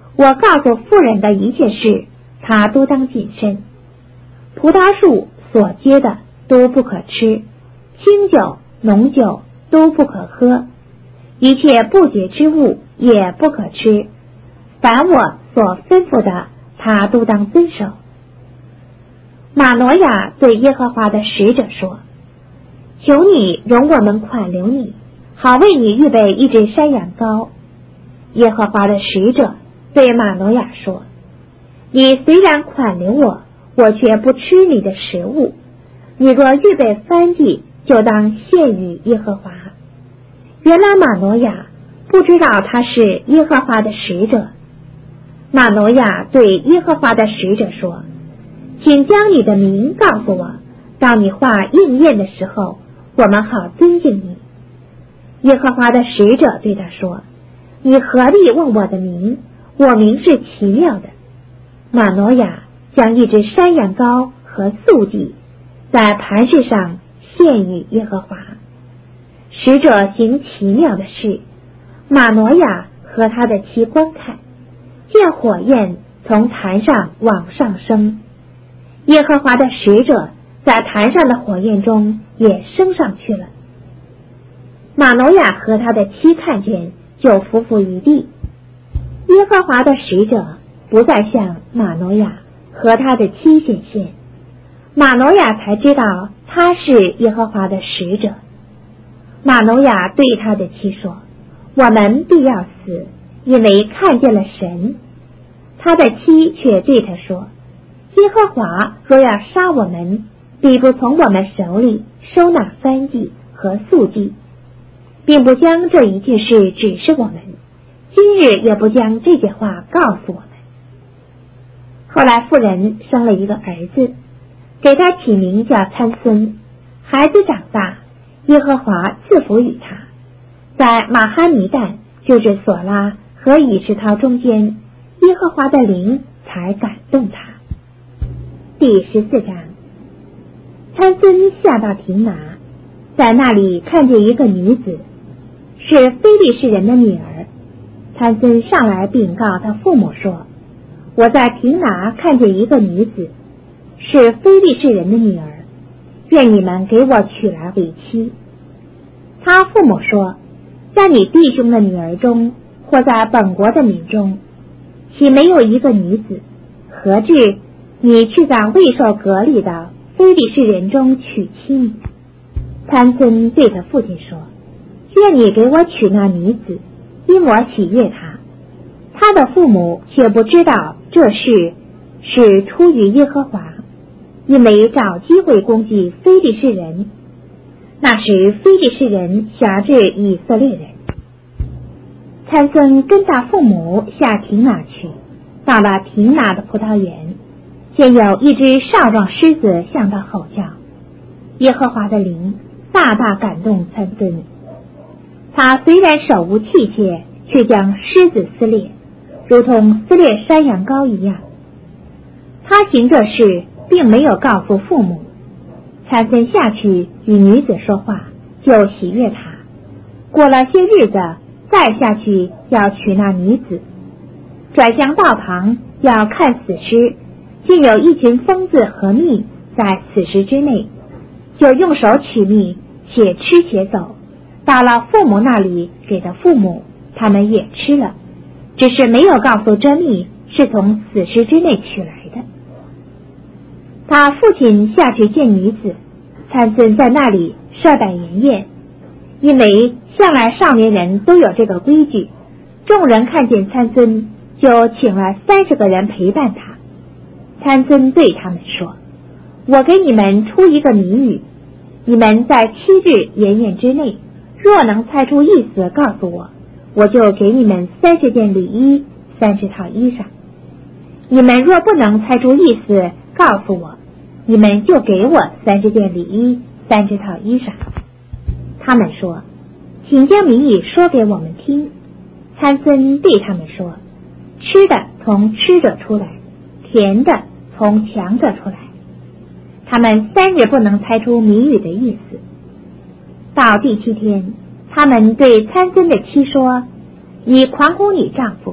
我告诉妇人的一切事，她都当谨慎。葡萄树所结的都不可吃，清酒、浓酒都不可喝，一切不洁之物也不可吃。凡我所吩咐的，他都当遵守。马挪亚对耶和华的使者说：求你容我们款留你，好为你预备一只山羊羔。耶和华的使者对马挪亚说：你虽然款留我，我却不吃你的食物。你若预备燔祭，就当献与耶和华。原来马挪亚不知道他是耶和华的使者。马挪亚对耶和华的使者说：请将你的名告诉我，当你话应验的时候，我们好尊敬你。耶和华的使者对他说：你何必问我的名？我名是奇妙的。马挪亚将一只山羊羔和素祭在盘石上献与耶和华。使者行奇妙的事，马挪亚和他的妻观看，见火焰从坛上往上升，耶和华的使者在坛上的火焰中也升上去了。马挪亚和他的妻看见，就伏伏于地。耶和华的使者不再向马挪亚和他的妻显现，马挪亚才知道他是耶和华的使者。马挪亚对他的妻说：我们必要死，因为看见了神。他的妻却对他说：耶和华若要杀我们，必不从我们手里收纳燔祭和素祭，并不将这一件事指示我们，今日也不将这些话告诉我们。后来妇人生了一个儿子，给他起名叫参孙。孩子长大，耶和华赐福于他，在马哈尼旦，就是索拉和以实陶中间，耶和华的灵才感动他。第十四章。参孙下到亭拿，在那里看见一个女子，是非利士人的女儿。参孙上来禀告他父母说：我在亭拿看见一个女子，是非利士人的女儿，愿你们给我娶来为妻。他父母说：在你弟兄的女儿中，或在本国的民中，岂没有一个女子？何至你去在未受隔离的非利士人中娶妻呢？参孙对他父亲说：愿你给我娶那女子，因我喜悦她。他的父母却不知道这事是出于耶和华，因为找机会攻击非利士人。那时非利士人辖制以色列人。参孙跟他父母下亭拿去，到了亭拿的葡萄园，见有一只少壮狮子向他吼叫。耶和华的灵大大感动参孙，他虽然手无器械，却将狮子撕裂，如同撕裂山羊羔一样。他行这事并没有告诉父母。参孙下去与女子说话，就喜悦她。过了些日子，再下去要娶那女子。转向道旁要看死尸，竟有一群疯子和蜜在死尸之内，就用手取蜜，且吃且走，到了父母那里给的父母，他们也吃了，只是没有告诉这蜜是从死尸之内取来的。他父亲下去见女子，参孙在那里设摆筵宴，因为向来少年人都有这个规矩。众人看见参孙，就请来三十个人陪伴他。参孙对他们说：我给你们出一个谜语，你们在七日筵宴之内，若能猜出意思告诉我，我就给你们三十件礼衣，三十套衣裳。你们若不能猜出意思告诉我，你们就给我三十件礼衣，三十套衣裳。他们说：请将谜语说给我们听。参孙对他们说：吃的从吃者出来，甜的从强者出来。他们三日不能猜出谜语的意思。到第七天，他们对参孙的妻说：你狂呼你丈夫，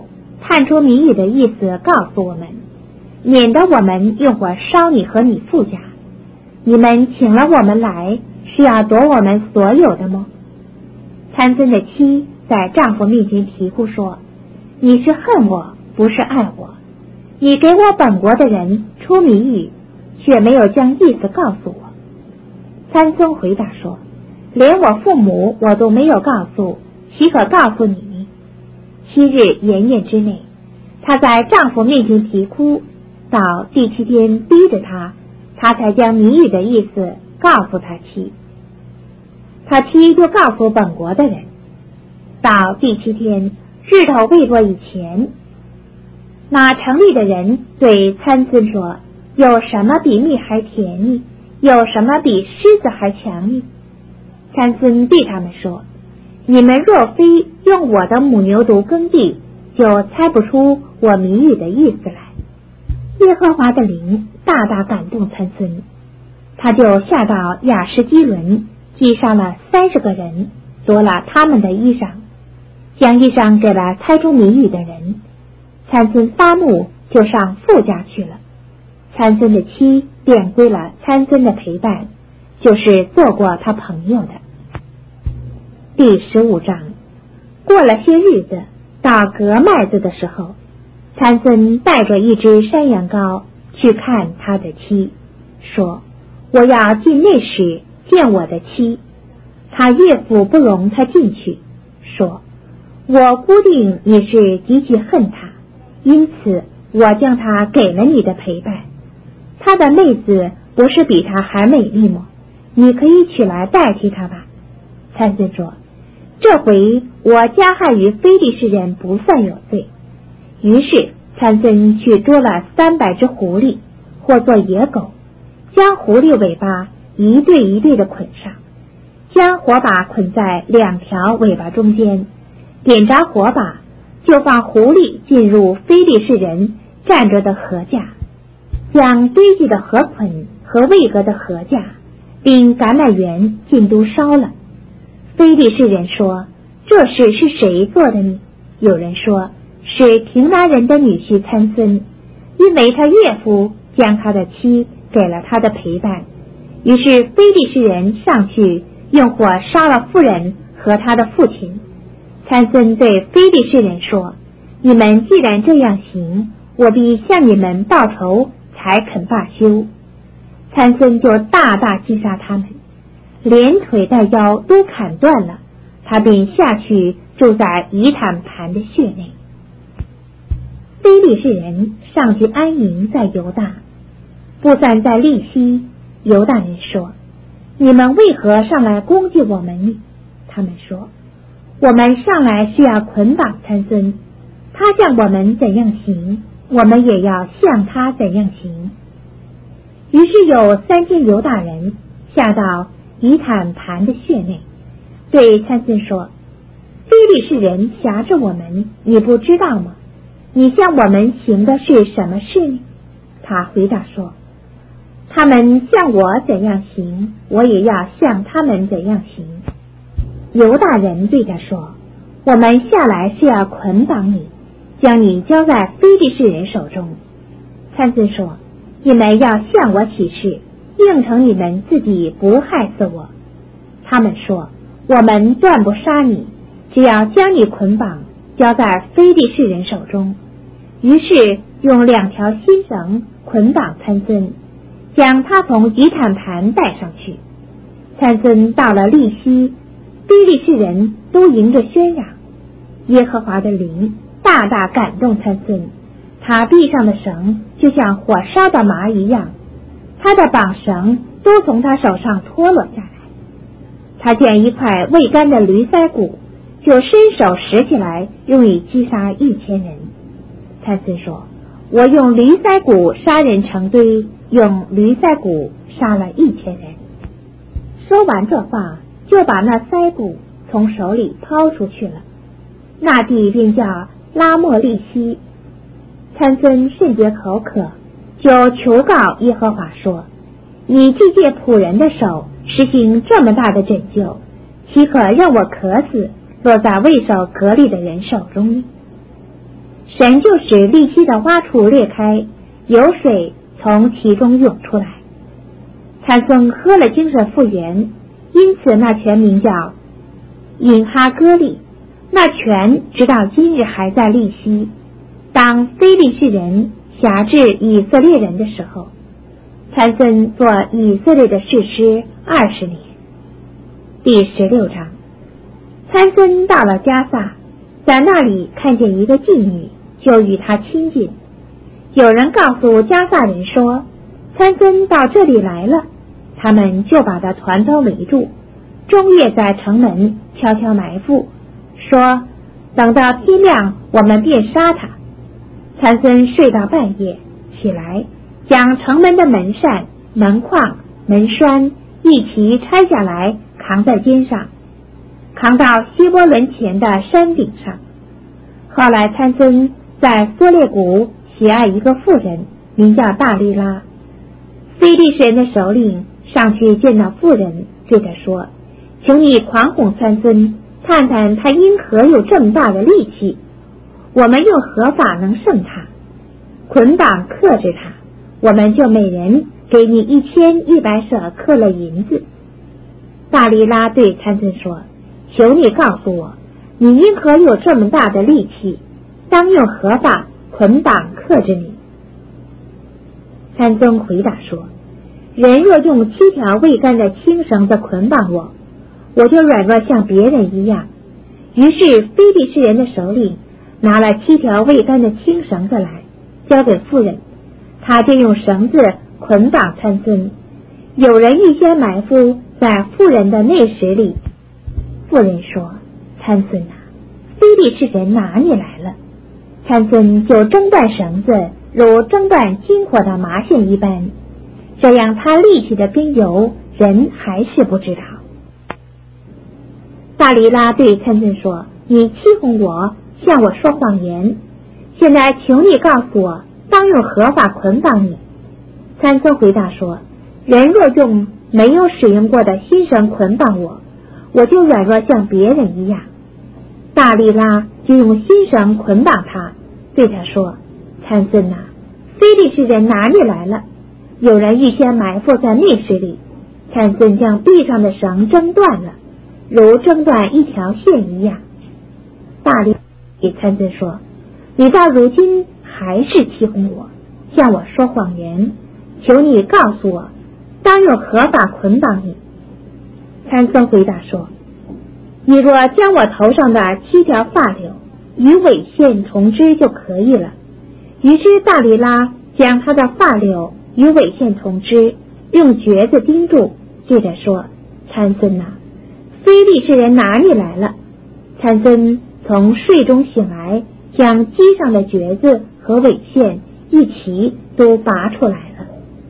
探出谜语的意思告诉我们，免得我们用火烧你和你父家。你们请了我们来，是要夺我们所有的吗？”参孙的妻在丈夫面前啼哭说：“你是恨我，不是爱我。你给我本国的人出谜语，却没有将意思告诉我。”参孙回答说：“连我父母我都没有告诉，岂可告诉你？”七日筵宴之内，她在丈夫面前啼哭，到第七天逼着她，她才将谜语的意思告诉她妻。她妻就告诉本国的人。到第七天日头未落以前，那城里的人对参孙说：“有什么比蜜还甜呢？有什么比狮子还强呢？”参孙对他们说：“你们若非用我的母牛犊耕地，就猜不出我谜语的意思来。”耶和华的灵大大感动参孙，他就下到亚什基伦，击杀了三十个人，夺了他们的衣裳，将衣裳给了猜出谜语的人。参孙发怒，就上父家去了。参孙的妻便归了参孙的陪伴，就是做过他朋友的。第十五章。过了些日子，到割麦子的时候，参孙带着一只山羊羔去看他的妻，说：“我要进内室见我的妻。”他岳父不容他进去，说：“我估定你是极其恨他，因此我将他给了你的陪伴。他的妹子不是比他还美丽吗？你可以取来代替他吧。”参孙说：“这回我加害于非利士人不算有罪。”于是参孙去捉了三百只狐狸，或作野狗，将狐狸尾巴一对一对的捆上，将火把捆在两条尾巴中间，点着火把，就放狐狸进入非利士人站着的禾架，将堆积的禾捆和未革的禾架并橄榄园尽都烧了。非利士人说：“这事是谁做的呢？”有人说：“是亭拿人的女婿参孙，因为他岳父将他的妻给了他的陪伴。”于是非利士人上去用火烧了妇人和他的父亲。参孙对非利士人说：“你们既然这样行，我必向你们报仇，才肯罢休。”参孙就大大击杀他们，连腿带腰都砍断了，他便下去住在以坦盘的穴内。非利士人上去安营在犹大，布散在利希。犹大人说：“你们为何上来攻击我们呢？”他们说：“我们上来是要捆绑参孙，他向我们怎样行，我们也要向他怎样行。”于是有三千犹大人下到以坦盘的穴内，对参孙说：“非利士人辖制我们，你不知道吗？你向我们行的是什么事呢？”他回答说：“他们向我怎样行，我也要向他们怎样行。”犹大人对他说：“我们下来是要捆绑你，将你交在非利士人手中。”参孙说：“你们要向我起誓，应承你们自己不害死我。”他们说：“我们断不杀你，只要将你捆绑，交在非利士人手中。”于是用两条新绳捆绑参孙，将他从以坦盘带上去。参孙到了利希，非利士人都迎着喧嚷。耶和华的灵大大感动参孙，他臂上的绳就像火烧的麻一样，他的绑绳都从他手上脱落下来。他见一块未干的驴腮骨，就伸手拾起来，用以击杀一千人。参孙说：“我用驴腮骨杀人成堆，用驴腮骨杀了一千人。”说完这话，就把那腮骨从手里抛出去了。那地便叫拉莫利希。参孙甚觉口渴，就求告耶和华说：“你既借仆人的手实行这么大的拯救，岂可让我渴死，落在未受隔离的人手中呢？” 神就使利希的洼处裂开，有水从其中涌出来。参孙喝了精神复原，因此那泉名叫隐哈歌利。那泉直到今日还在利希。当非利士人辖制以色列人的时候，参孙做以色列的士师二十年。第十六章，参孙到了迦萨，在那里看见一个妓女，就与她亲近。有人告诉迦萨人说，参孙到这里来了，他们就把他团团围住，终夜在城门悄悄埋伏，说等到天亮我们便杀他。参孙睡到半夜，起来将城门的门扇、门框、门栓一齐拆下来，扛在肩上，扛到希伯伦前的山顶上。后来参孙在梭列谷喜爱一个妇人，名叫大利拉。非利士人的首领上去见到妇人，对他说，请你狂哄参孙，看看他因何有这么大的力气，我们用何法能胜他？捆绑克制他，我们就每人给你一千一百舍克勒银子。大利拉对参孙说，求你告诉我，你因何有这么大的力气，当用何法捆绑克制你？参孙回答说，人若用七条未干的轻绳子捆绑我，我就软弱像别人一样。于是非利士人的首领拿了七条未干的轻绳子来，交给妇人，他就用绳子捆绑参孙。有人预先埋伏在妇人的内室里。妇人说，参孙啊，非利士人拿你来了。参孙就挣断绳子，如挣断金火的麻线一般，这样他力气的根由人还是不知道。大利拉对参孙说，你欺哄我，向我说谎言，现在求你告诉我，当用何法捆绑你？参孙回答说，人若用没有使用过的新绳捆绑我，我就软弱像别人一样。大利拉就用新绳捆绑他，对他说，参孙啊，非利士人拿你来了。有人预先埋伏在内室里，参孙将臂上的绳挣断了，如挣断一条线一样。大利拉对参孙说，你到如今还是欺哄我，向我说谎言，求你告诉我，当用何法捆绑你？参孙回答说，你若将我头上的七条发绺与尾线重织就可以了。于是大利拉将他的发绺与尾线重织，用橛子钉住，对着说，参孙啊，非利士人拿你来了。参孙从睡中醒来，将机上的橛子和尾线一齐都拔出来了。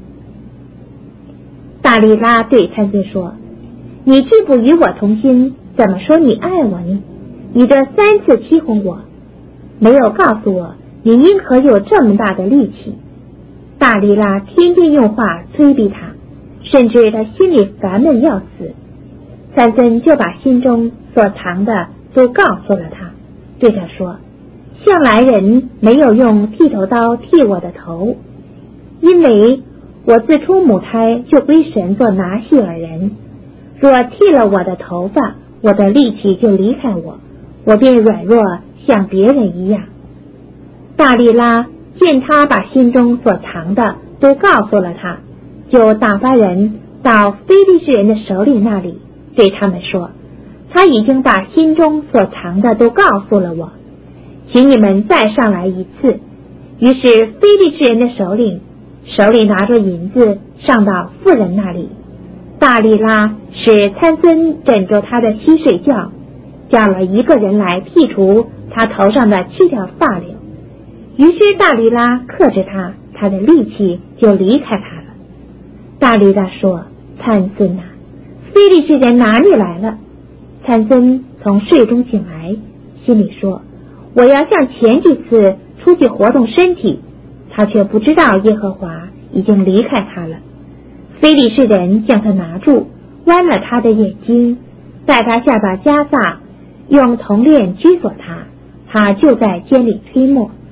大利拉对参孙说，你既不与我同心，怎么说你爱我呢？你这三次欺哄我，没有告诉我你因何有这么大的力气。大利拉天天用话催逼他，甚至他心里烦闷要死。参孙就把心中所藏的都告诉了他，对他说，向来人没有用剃头刀剃我的头，因为我自出母胎就归神做拿细耳人，若剃了我的头发，我的力气就离开我，我便软弱像别人一样。大利拉见他把心中所藏的都告诉了他，就打发人到非利士人的首领那里，对他们说，他已经把心中所藏的都告诉了我，请你们再上来一次。于是非利士人的首领手里拿着银子上到妇人那里，大利拉使参孙枕着他的膝睡觉，叫了一个人来剔除他头上的七条发绺。于是大利拉克制他，他的力气就离开他了。大利拉说，参孙啊，非利士人拿你来了。参孙从睡中醒来，心里说，我要像前几次出去活动身体，他却不知道耶和华已经离开他了。非利士人将他拿住，剜了他的眼睛，带他下到迦萨，用铜链拘锁他，他就在监里推磨。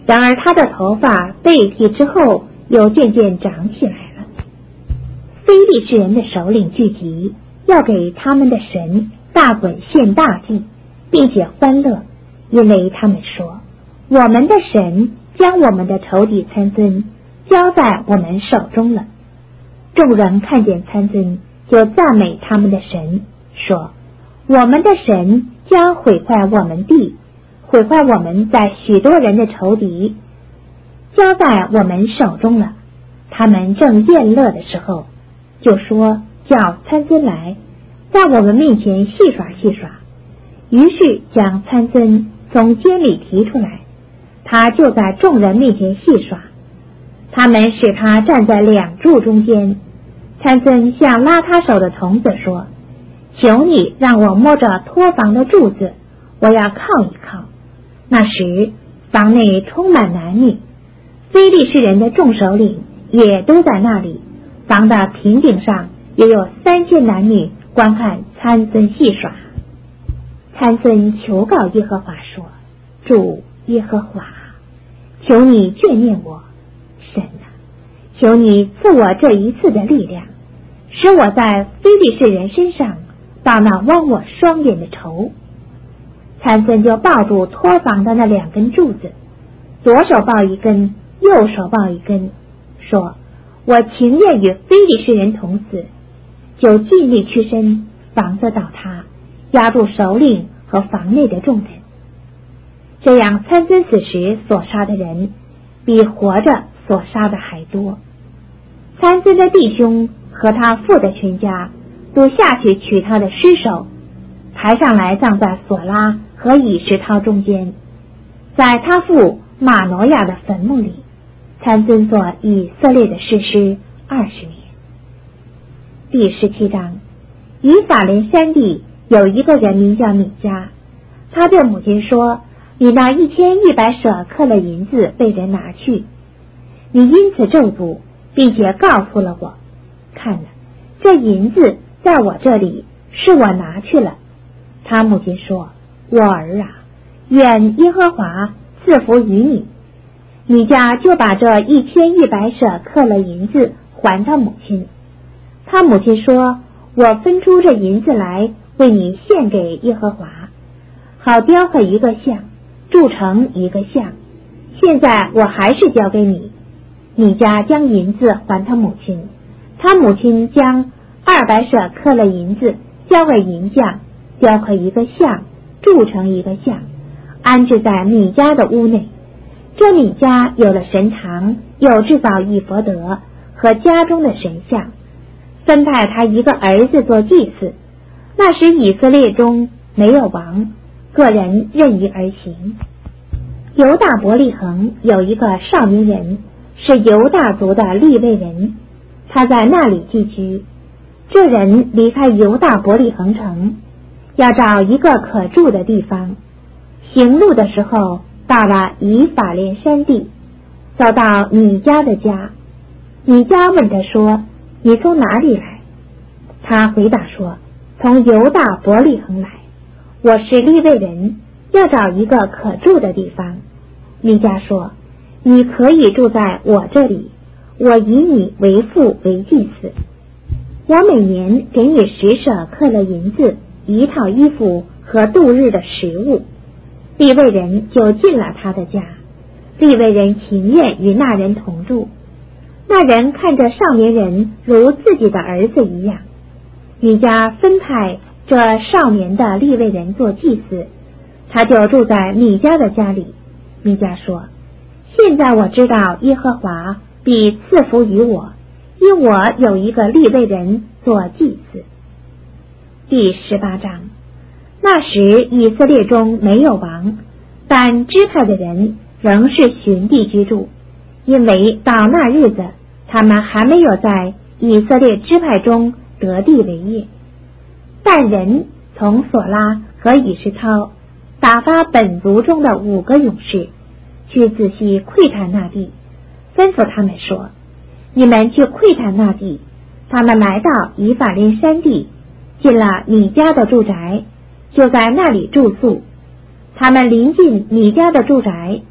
然而他的头发被剃之后又渐渐长起来了。非利士人的首领聚集，要给他们的神大滚献大祭，并且欢乐，因为他们说，我们的神将我们的仇敌参孙交在我们手中了。众人看见参孙，就赞美他们的神，说，我们的神将毁坏我们地，毁坏我们在许多人的仇敌，交在我们手中了。他们正宴乐的时候，就说，叫参孙来，在我们面前戏耍戏耍。于是将参孙从监里提出来，他就在众人面前戏耍。他们使他站在两柱中间。参孙向拉他手的童子说，求你让我摸着托房的柱子，我要靠一靠。那时房内充满男女，非利士人的众首领也都在那里，房的平顶上也有三千男女观看参孙戏耍。参孙求告耶和华说，主耶和华，求你眷念我，神啊，求你赐我这一次的力量，使我在非利士人身上报那剜我双眼的仇。参孙就抱住托房的那两根柱子，左手抱一根，右手抱一根，说，我情愿与非利士人同死，就尽力屈身，房子倒塌，压住首领和房内的众人。这样参孙死时所杀的人比活着所杀的还多。参孙的弟兄和他父的全家都下去取他的尸首，抬上来葬在索拉和以实涛中间，在他父马挪亚的坟墓里。参孙做以色列的士师二十年。第十七章，以法莲山地有一个人名叫米迦，他对母亲说，你那一千一百舍克勒银子被人拿去，你因此咒诅，并且告诉了我，看了，这银子在我这里，是我拿去了。他母亲说，我儿啊，愿耶和华赐福于你。米迦就把这一千一百舍克勒银子还他母亲。他母亲说，我分出这银子来为你献给耶和华，好雕刻一个像，铸成一个像，现在我还是交给你。米迦将银子还他母亲，他母亲将二百舍克勒银子交给银匠，雕刻一个像，铸成一个像，安置在米迦的屋内。这米迦有了神堂，又制造以弗得和家中的神像，分派他一个儿子做祭司。那时以色列中没有王，个人任意而行。犹大伯利恒有一个少年人，是犹大族的利未人，他在那里寄居。这人离开犹大伯利恒城，要找一个可住的地方。行路的时候，到了以法莲山地，走到米迦的家。米迦问他说，你从哪里来？他回答说，从犹大伯利恒来，我是利未人，要找一个可住的地方。米迦说，你可以住在我这里，我以你为父为祭司，我每年给你十舍克勒银子，一套衣服和度日的食物。利未人就进了他的家，利未人情愿与那人同住。那人看着少年人如自己的儿子一样。米迦分派这少年的利未人做祭司，他就住在米迦的家里。米迦说，现在我知道耶和华必赐福于我，因我有一个利未人做祭司。第十八章，那时以色列中没有王，但支派的人仍是寻地居住，因为到那日子他们还没有在以色列支派中得地为业。但人从索拉和以实涛打发本族中的五个勇士去仔细窥探那地，吩咐他们说，你们去窥探那地。他们来到以法莲山地，进了米迦的住宅，就在那里住宿。他们临近米迦的住宅，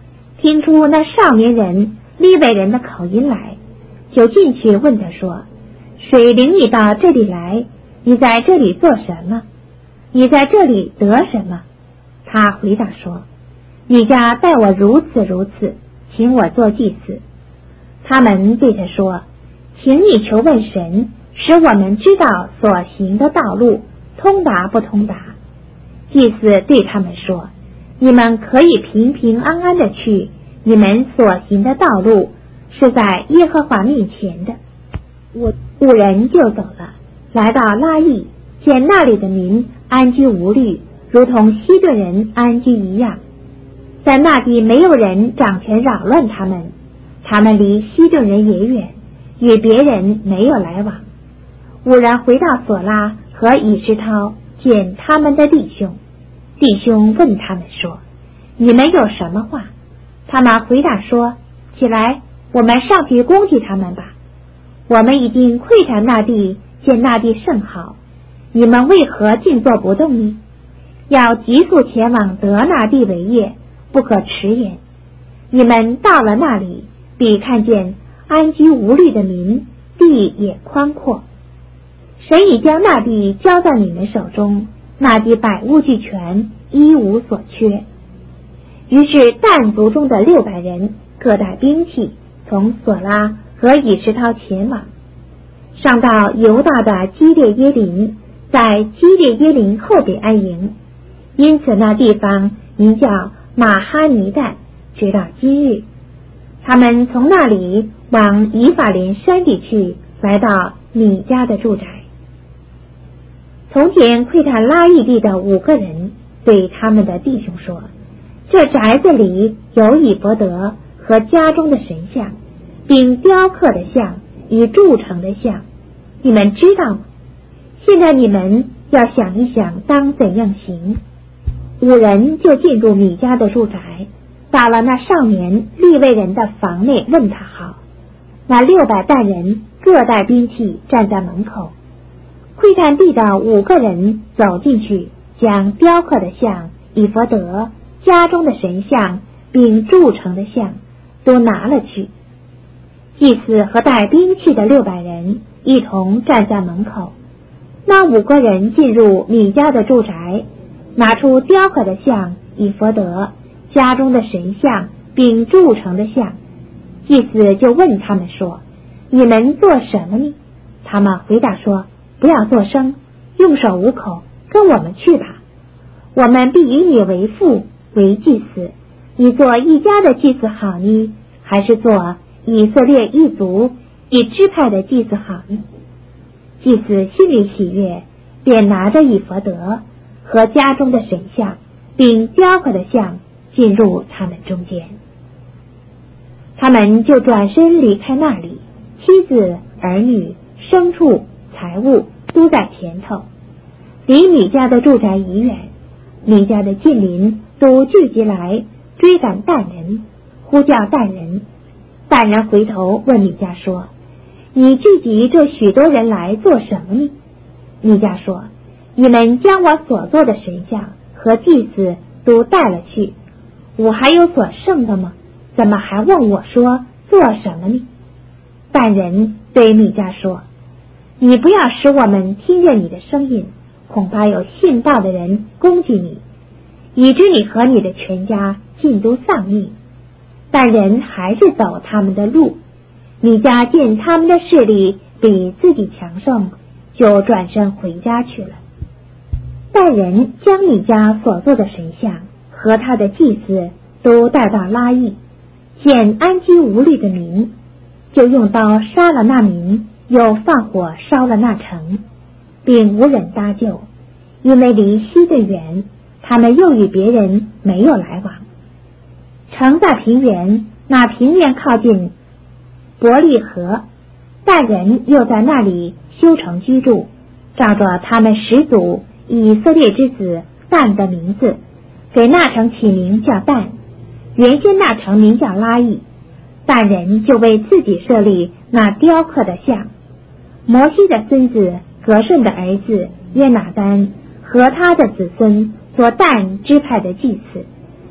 听出那少年人利未人的口音来，就进去问他说：谁领你到这里来？你在这里做什么？你在这里得什么？他回答说：你家待我如此如此，请我做祭司。他们对他说：请你求问神，使我们知道所行的道路通达不通达。祭司对他们说：你们可以平平安安的去，你们所行的道路是在耶和华面前的。五人就走了，来到拉邑，见那里的民安居无虑，如同西顿人安居一样。在那地没有人掌权扰乱他们，他们离西顿人也远，与别人没有来往。五人回到索拉和以实涛，见他们的弟兄，弟兄问他们说：你们有什么话？他们回答说：起来，我们上去攻击他们吧。我们已经窥探那地，见那地甚好，你们为何静坐不动呢？要急速前往得那地为业，不可迟延。你们到了那里，必看见安居无虑的民，地也宽阔。神已将那地交在你们手中，那地百物俱全，一无所缺。于是但族中的六百人各带兵器，从索拉和以实涛前往，上到犹大的基列耶林，在基列耶林后边安营。因此那地方名叫马哈尼旦，直到今日。他们从那里往以法莲山地去，来到米迦的住宅。从前窥探拉邑地的五个人对他们的弟兄说：这宅子里有以弗得和家中的神像，并雕刻的像与铸成的像，你们知道吗？现在你们要想一想当怎样行。五人就进入米迦的住宅，到了那少年利未人的房内，问他好。那六百担人各带兵器站在门口。窥探地的五个人走进去，将雕刻的像、以弗得、家中的神像并铸成的像都拿了去。祭司和带兵器的六百人一同站在门口。那五个人进入米迦的住宅，拿出雕刻的像、以弗得、家中的神像并铸成的像。祭司就问他们说：你们做什么呢？他们回答说：不要作声，用手捂口，跟我们去吧。我们必以你为父，为祭司。你做一家的祭司好呢，还是做以色列一族一支派的祭司好呢？祭司心里喜悦，便拿着以弗得和家中的神像并雕刻的像进入他们中间。他们就转身离开那里，妻子、儿女、牲畜、财物都在前头。离米迦的住宅已远，米迦的近邻都聚集来追赶但人，呼叫但人。但人回头问米迦说：你聚集这许多人来做什么呢？米迦说：你们将我所做的神像和祭司都带了去，我还有所剩的吗？怎么还问我说做什么呢？但人对米迦说：你不要使我们听见你的声音，恐怕有信道的人攻击你，以致你和你的全家尽都丧命。但人还是走他们的路。米迦见他们的势力比自己强盛，就转身回家去了。但人将米迦所做的神像和他的祭司都带到拉邑，见安居无虑的民，就用刀杀了那民，又放火烧了那城，并无人搭救，因为离西顿远，他们又与别人没有来往。城在平原，那平原靠近伯利河，但人又在那里修城居住，照着他们始祖以色列之子但的名字，给那城起名叫但。原先那城名叫拉邑，但人就为自己设立那雕刻的像。摩西的孙子革顺的儿子约拿单和他的子孙做但支派的祭司，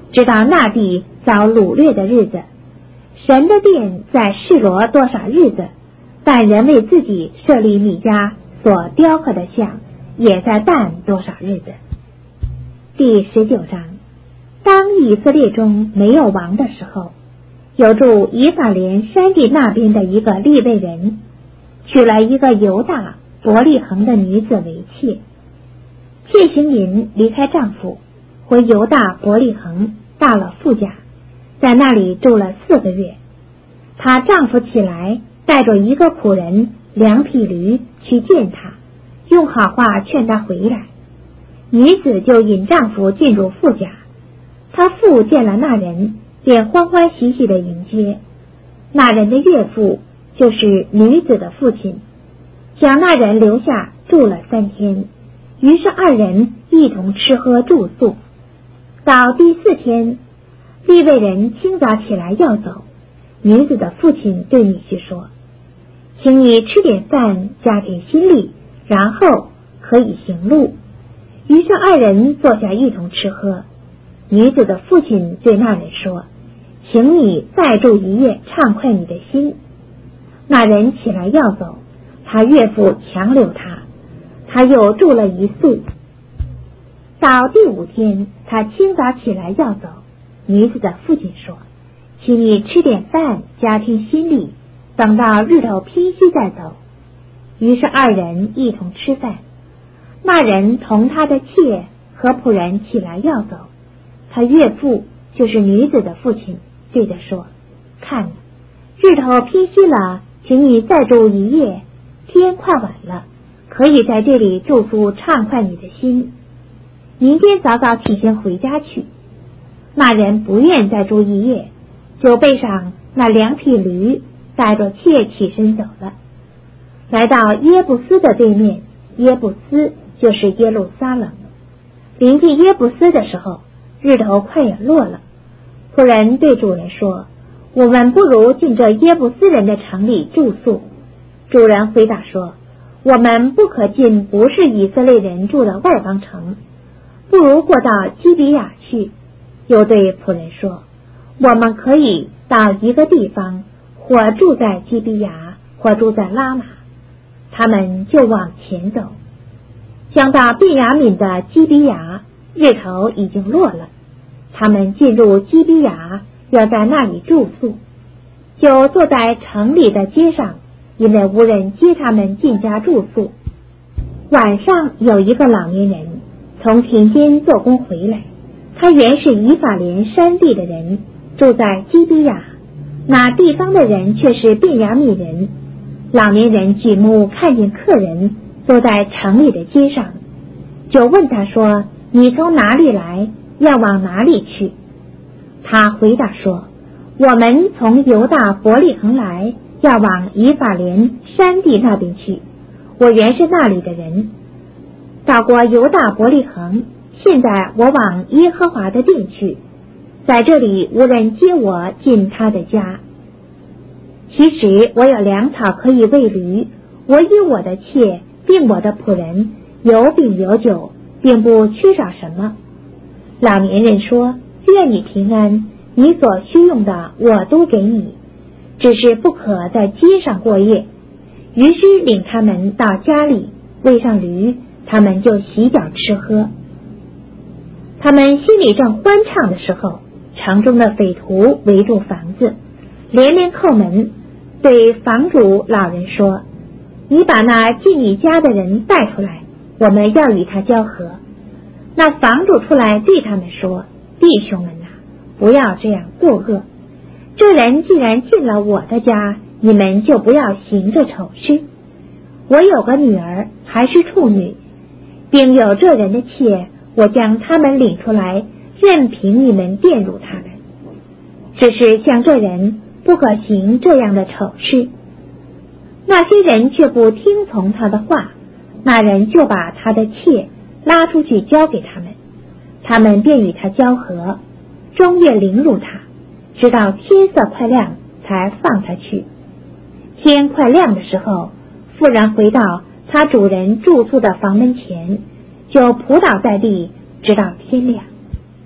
直到那地遭掳掠的日子。神的殿在示罗多少日子，但人为自己设立米迦所雕刻的像，也在但多少日子。第十九章，当以色列中没有王的时候，有住以法莲山地那边的一个利未人，娶了一个犹大伯利恒的女子为妾。妾行淫离开丈夫，回犹大伯利恒到了父家，在那里住了四个月。她丈夫起来，带着一个仆人两匹驴去见她，用好话劝她回来。女子就引丈夫进入父家，她父见了那人，便欢欢喜喜地迎接。那人的岳父就是女子的父亲，将那人留下住了三天，于是二人一同吃喝住宿。到第四天，利未人清早起来要走，女子的父亲对女婿说：请你吃点饭，加点心力，然后可以行路。于是二人坐下一同吃喝。女子的父亲对那人说：请你再住一夜，畅快你的心。那人起来要走，他岳父强留他，他又住了一宿。到第五天，他清早起来要走，女子的父亲说：请你吃点饭，加添心力，等到日头偏西再走。于是二人一同吃饭。那人同他的妾和仆人起来要走，他岳父就是女子的父亲对他说：看，日头偏西了，请你再住一夜，天快晚了，可以在这里住宿，畅快你的心。明天早早起行回家去。那人不愿再住一夜，就背上那两匹驴，带着妾起身走了，来到耶布斯的对面。耶布斯就是耶路撒冷。临近耶布斯的时候，日头快要落了。仆人对主人说：我们不如进这耶布斯人的城里住宿。主人回答说：我们不可进不是以色列人住的外邦城，不如过到基比亚去。又对仆人说：我们可以到一个地方，或住在基比亚，或住在拉玛。他们就往前走，将到便雅悯的基比亚，日头已经落了。他们进入基比亚，要在那里住宿，就坐在城里的街上，因为无人接他们进家住宿。晚上有一个老年人从田间做工回来，他原是以法莲山地的人，住在基比亚，那地方的人却是便雅悯人。老年人举目看见客人坐在城里的街上，就问他说：你从哪里来，要往哪里去？他回答说：我们从犹大伯利恒来，要往以法莲山地那边去，我原是那里的人，到过犹大伯利恒，现在我往耶和华的殿去，在这里无人接我进他的家。其实我有粮草可以喂驴，我与我的妾并我的仆人有饼有酒，并不缺少什么。老年人说：愿你平安，你所需用的我都给你，只是不可在街上过夜。于是领他们到家里，喂上驴，他们就洗脚吃喝。他们心里正欢畅的时候，城中的匪徒围住房子，连连叩门，对房主老人说：你把那进你家的人带出来，我们要与他交合。那房主出来对他们说：弟兄们啊，不要这样过恶，这人既然进了我的家，你们就不要行这丑事。我有个女儿还是处女，并有这人的妾，我将他们领出来，任凭你们玷辱他们。只是像这人不可行这样的丑事。那些人却不听从他的话，那人就把他的妾拉出去交给他们，他们便与他交合，终夜凌辱他，直到天色快亮才放他去。天快亮的时候，妇人回到他主人住宿的房门前，就仆倒在地，直到天亮。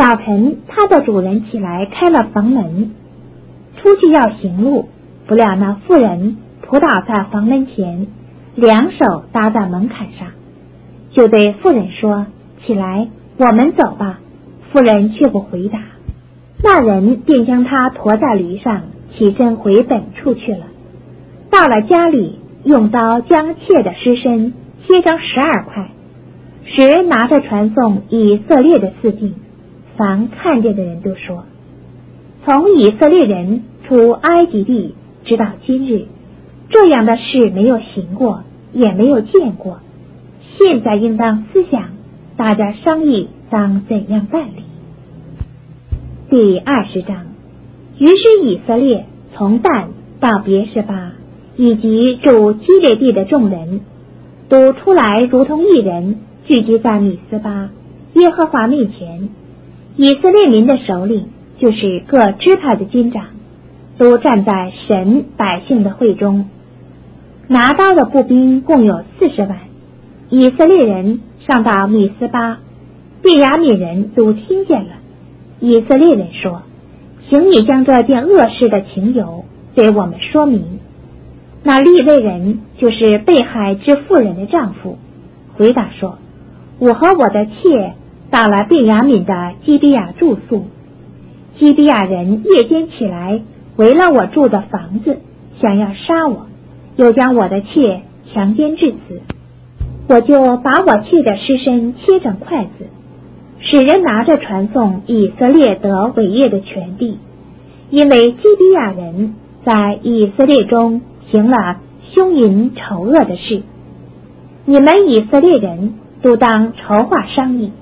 早晨他的主人起来开了房门，出去要行路，不料那妇人扑倒在房门前，两手搭在门槛上，就对妇人说：起来，我们走吧。妇人却不回答。那人便将他驮在驴上，起身回本处去了。到了家里，用刀将妾的尸身切成十二块，使人拿着传送以色列的四境，凡看见的人都说：从以色列人出埃及地直到今日，这样的事没有行过，也没有见过。现在应当思想，大家商议当怎样办理。第二十章。于是以色列从但到别是巴，以及住基列地的众人，都出来如同一人，聚集在米斯巴，耶和华面前。以色列民的首领，就是各支派的军长，都站在神百姓的会中。拿刀的步兵共有四十万。以色列人上到米斯巴，便雅悯人都听见了。以色列人说：请你将这件恶事的情由对我们说明。那利未人，就是被害之妇人的丈夫，回答说：我和我的妾到了便雅悯的基比亚住宿，基比亚人夜间起来围了我住的房子，想要杀我，又将我的妾强奸致死。我就把我妾的尸身切成筷子，使人拿着传送以色列得伟业的权地，因为基比亚人在以色列中行了凶淫丑恶的事。你们以色列人都当筹划商议。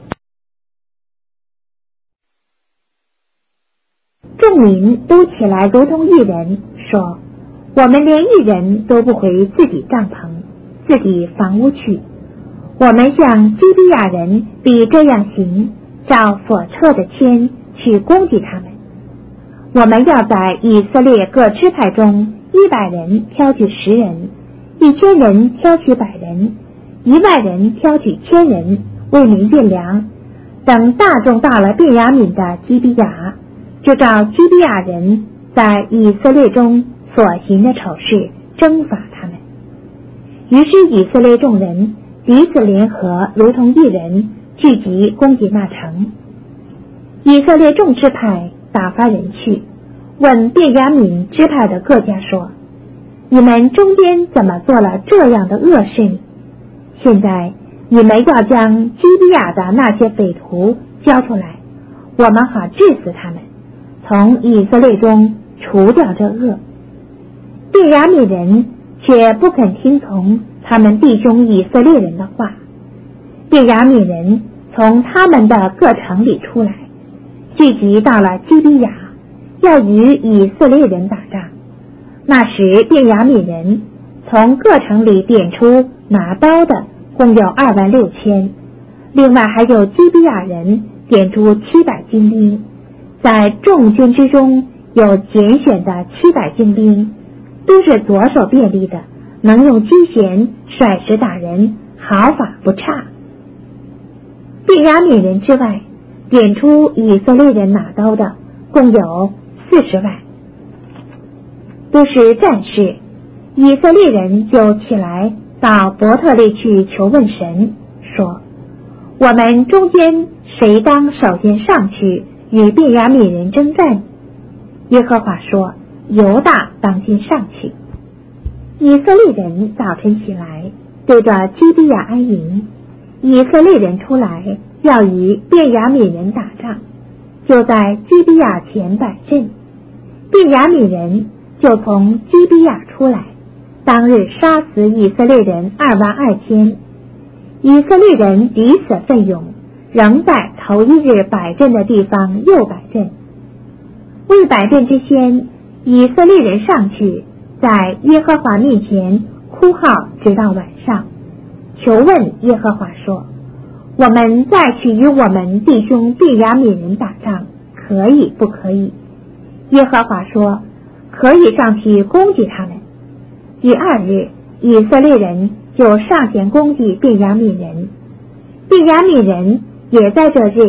众民都起来如同一人，说：我们连一人都不回自己帐篷自己房屋去，我们向基比亚人必这样行，照所撤的签去攻击他们。我们要在以色列各支派中一百人挑取十人，一千人挑取百人，一万人挑取千人，为民变粮。等大众到了便雅悯的基比亚，就照基比亚人在以色列中所行的丑事征伐他们。于是以色列众人彼此联合，如同一人，聚集攻击那城。以色列众支派打发人去，问便雅悯支派的各家说：你们中间怎么做了这样的恶事？现在你们要将基比亚的那些匪徒交出来，我们好治死他们，从以色列中除掉这恶。便雅悯人却不肯听从他们弟兄以色列人的话。便雅悯人从他们的各城里出来，聚集到了基比亚，要与以色列人打仗。那时便雅悯人从各城里点出拿刀的共有二万六千，另外还有基比亚人点出七百精兵，在众军之中有拣选的七百精兵，都是左手便利的，能用机弦甩石打人，毫发不差。便雅悯人之外，点出以色列人拿刀的共有四十万，都是战士。以色列人就起来到伯特利去求问神，说：我们中间谁当首先上去与便雅悯人征战？耶和华说：犹大当先上去。以色列人早晨起来，对着基比亚安营。以色列人出来要与便雅悯人打仗，就在基比亚前摆阵。便雅悯人就从基比亚出来，当日杀死以色列人二万二千。以色列人彼此奋勇，仍在头一日摆阵的地方又摆阵。未摆阵之先，以色列人上去，在耶和华面前哭号，直到晚上，求问耶和华说：我们再去与我们弟兄便雅悯人打仗，可以不可以？耶和华说：可以上去攻击他们。第二日，以色列人就上前攻击便雅悯人。便雅悯人也在这日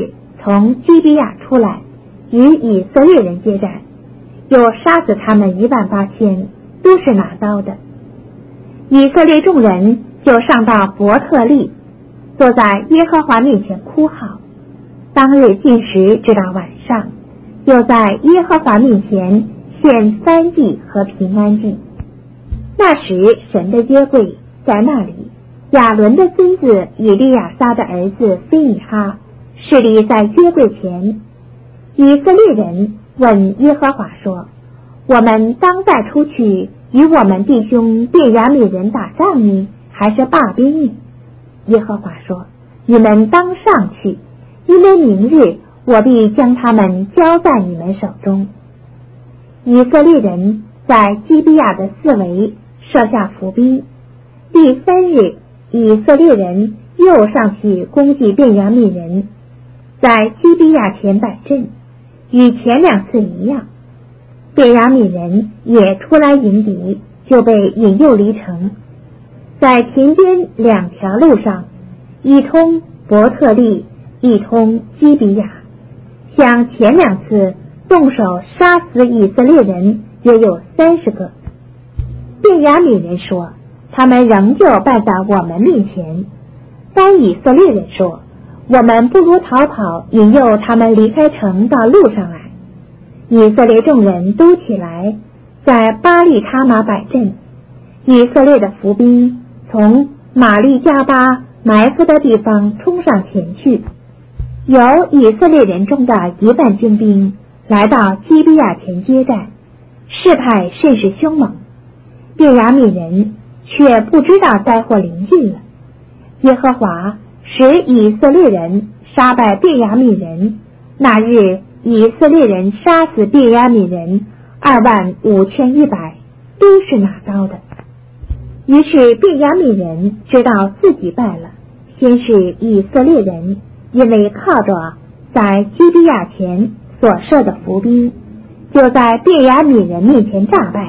从基比亚出来，与以色列人接战，又杀死他们一万八千，都是拿刀的。以色列众人就上到伯特利，坐在耶和华面前哭号。当日禁食直到晚上，又在耶和华面前献燔祭和平安祭。那时神的约柜在那里，亚伦的孙子以利亚撒的儿子菲尼哈侍立在约柜前。以色列人问耶和华说：我们当再出去与我们弟兄便雅悯人打仗呢，还是罢兵呢？耶和华说：你们当上去，因为明日我必将他们交在你们手中。以色列人在基比亚的四围设下伏兵。第三日，以色列人又上去攻击便雅悯人，在基比亚前摆阵，与前两次一样。便雅悯人也出来迎敌，就被引诱离城，在田间两条路上，一通伯特利，一通基比亚，像前两次动手杀死以色列人约有三十个。便雅悯人说，他们仍旧败在我们面前。但以色列人说，我们不如逃跑，引诱他们离开城到路上来。以色列众人都起来，在巴利他玛摆阵。以色列的伏兵从玛利加巴埋伏的地方冲上前去，有以色列人中的一万精兵来到基比亚前接战，势派甚是凶猛。便雅悯人却不知道灾祸临近了。耶和华使以色列人杀败便雅悯人，那日以色列人杀死便雅悯人二万五千一百，都是拿刀的。于是便雅悯人知道自己败了，先是以色列人因为靠着在基比亚前所设的伏兵，就在便雅悯人面前诈败。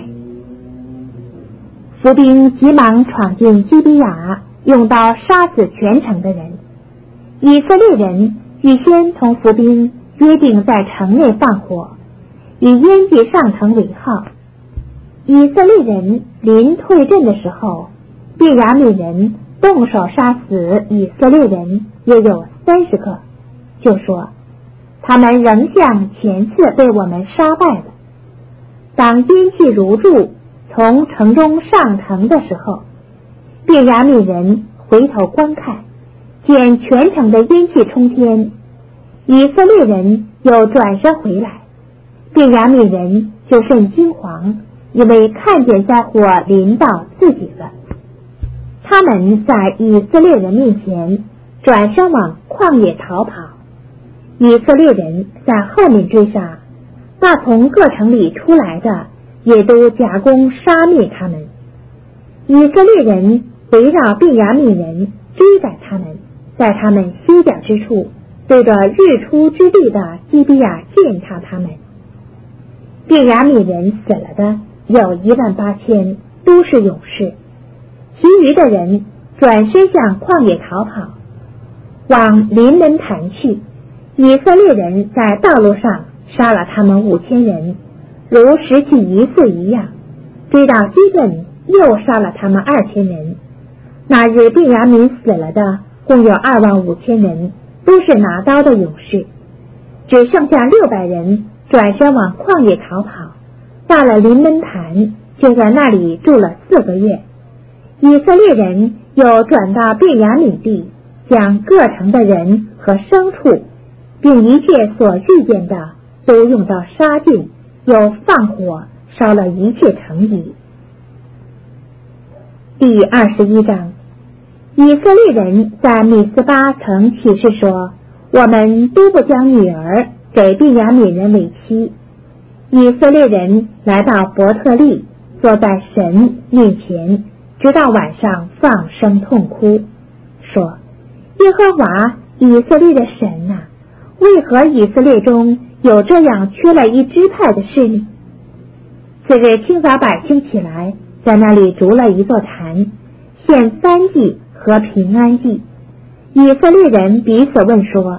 伏兵急忙闯进基比亚，用刀杀死全城的人。以色列人预先同伏兵约定在城内放火，以烟祭上城为号。以色列人临退阵的时候，便雅悯人动手杀死以色列人约有三十个，就说他们仍像前次被我们杀败了。当烟气如注从城中上城的时候，便雅悯人回头观看，见全城的烟气冲天。以色列人又转身回来，便雅悯人就甚惊惶，因为看见灾祸临到自己了。他们在以色列人面前转身往旷野逃跑，以色列人在后面追杀，那从各城里出来的也都夹攻杀灭他们。以色列人围绕便雅悯人追赶他们，在他们歇脚之处，对着日出之地的基比亚践踏他们。便雅悯人死了的有一万八千，都是勇士。其余的人转身向旷野逃跑，往临门潭去。以色列人在道路上杀了他们五千人，如拾起一次一样，追到基顿又杀了他们二千人。那日便雅悯死了的共有二万五千人，都是拿刀的勇士。只剩下六百人转身往旷野逃跑，到了临门潭，就在那里住了四个月。以色列人又转到便雅悯地，将各城的人和牲畜并一切所遇见的都用到杀尽，又放火烧了一切城邑。第二十一章，以色列人在米斯巴城起誓说，我们都不将女儿给便雅悯人为妻。以色列人来到伯特利，坐在神面前，直到晚上放声痛哭，说，耶和华以色列的神啊，为何以色列中有这样缺了一支派的事呢？次日清早百姓起来，在那里筑了一座坛，献燔祭和平安祭。以色列人彼此问说，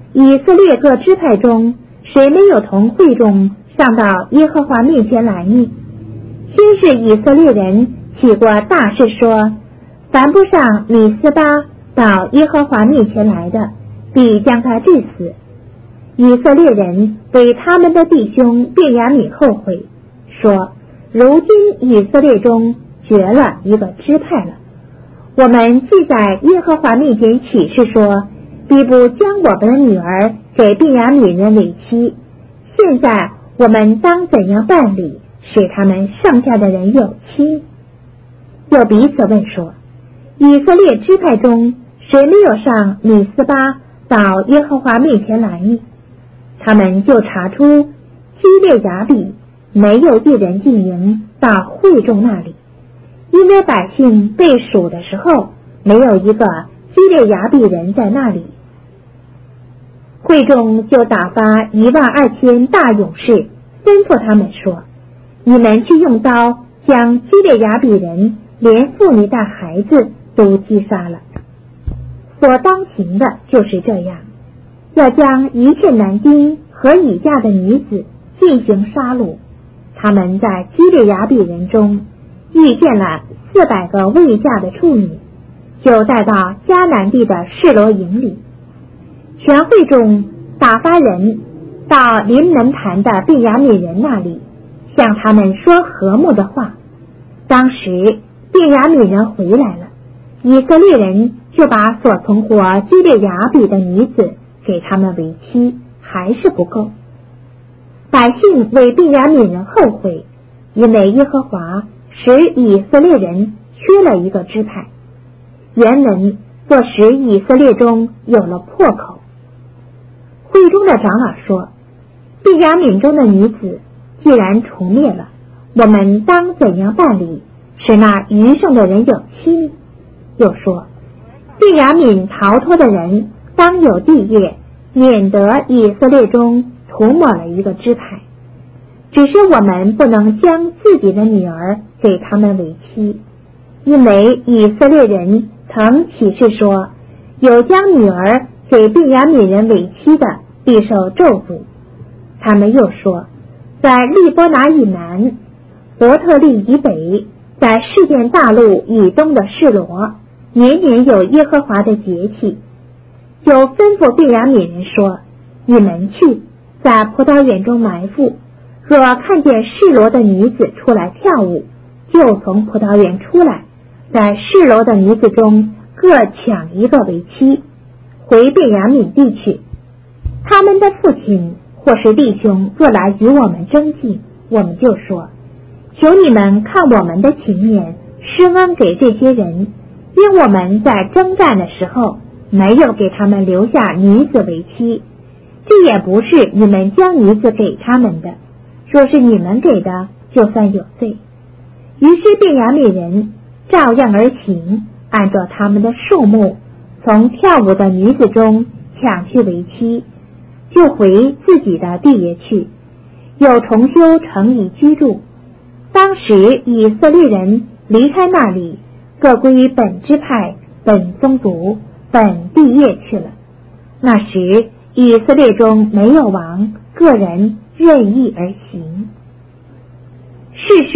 以色列各支派中谁没有同会众上到耶和华面前来呢？先是以色列人起过大事说，凡不上米斯巴到耶和华面前来的，必将他治死。以色列人为他们的弟兄便雅悯后悔，说，如今以色列中绝了一个支派了。我们既在耶和华面前起誓说，必不将我们的女儿给便雅悯人为妻，现在我们当怎样办理，使他们剩下的人有妻？又彼此问说，以色列支派中谁没有上米斯巴到耶和华面前来呢？他们就查出基列雅比没有一人进营到会众那里，因为百姓被数的时候，没有一个基列雅比人在那里。会众就打发一万二千大勇士，吩咐他们说，你们去用刀将基列雅比人连妇女带孩子都击杀了。所当行的就是这样，要将一切男丁和已嫁的女子进行杀戮。他们在基列雅比人中遇见了四百个未嫁的处女，就带到迦南地的示罗营里。全会中打发人到临门坛的便雅悯人那里，向他们说和睦的话。当时便雅悯人回来了，以色列人就把所存活基列雅比的女子给他们为妻，还是不够。百姓为便雅悯人后悔，因为耶和华使以色列人缺了一个支派。原文作使以色列中有了破口。会中的长老说，便雅悯中的女子既然除灭了，我们当怎样办理，使那余剩的人有妻呢？又说，便雅悯逃脱的人当有地业，免得以色列中涂抹了一个支派。只是我们不能将自己的女儿给他们为妻，因为以色列人曾起誓说，有将女儿给便雅悯人为妻的，必受咒诅。他们又说，在利波拿以南、伯特利以北，在示剑大陆以东的示罗，年年有耶和华的节气。就吩咐便雅悯人说，你们去，在葡萄园中埋伏，若看见示罗的女子出来跳舞，就从葡萄园出来，在示罗的女子中各抢一个为妻，回便雅悯地去。他们的父亲或是弟兄若来与我们争竞，我们就说，求你们看我们的情面，施恩给这些人，因我们在征战的时候没有给他们留下女子为妻，这也不是你们将女子给他们的，若是你们给的，就算有罪。于是便雅悯人照样而行，按照他们的数目，从跳舞的女子中抢去为妻，就回自己的地业去，又重修城以居住。当时以色列人离开那里，各归本支派、本宗族、本地业去了。那时以色列中没有王，个人任意而行。士师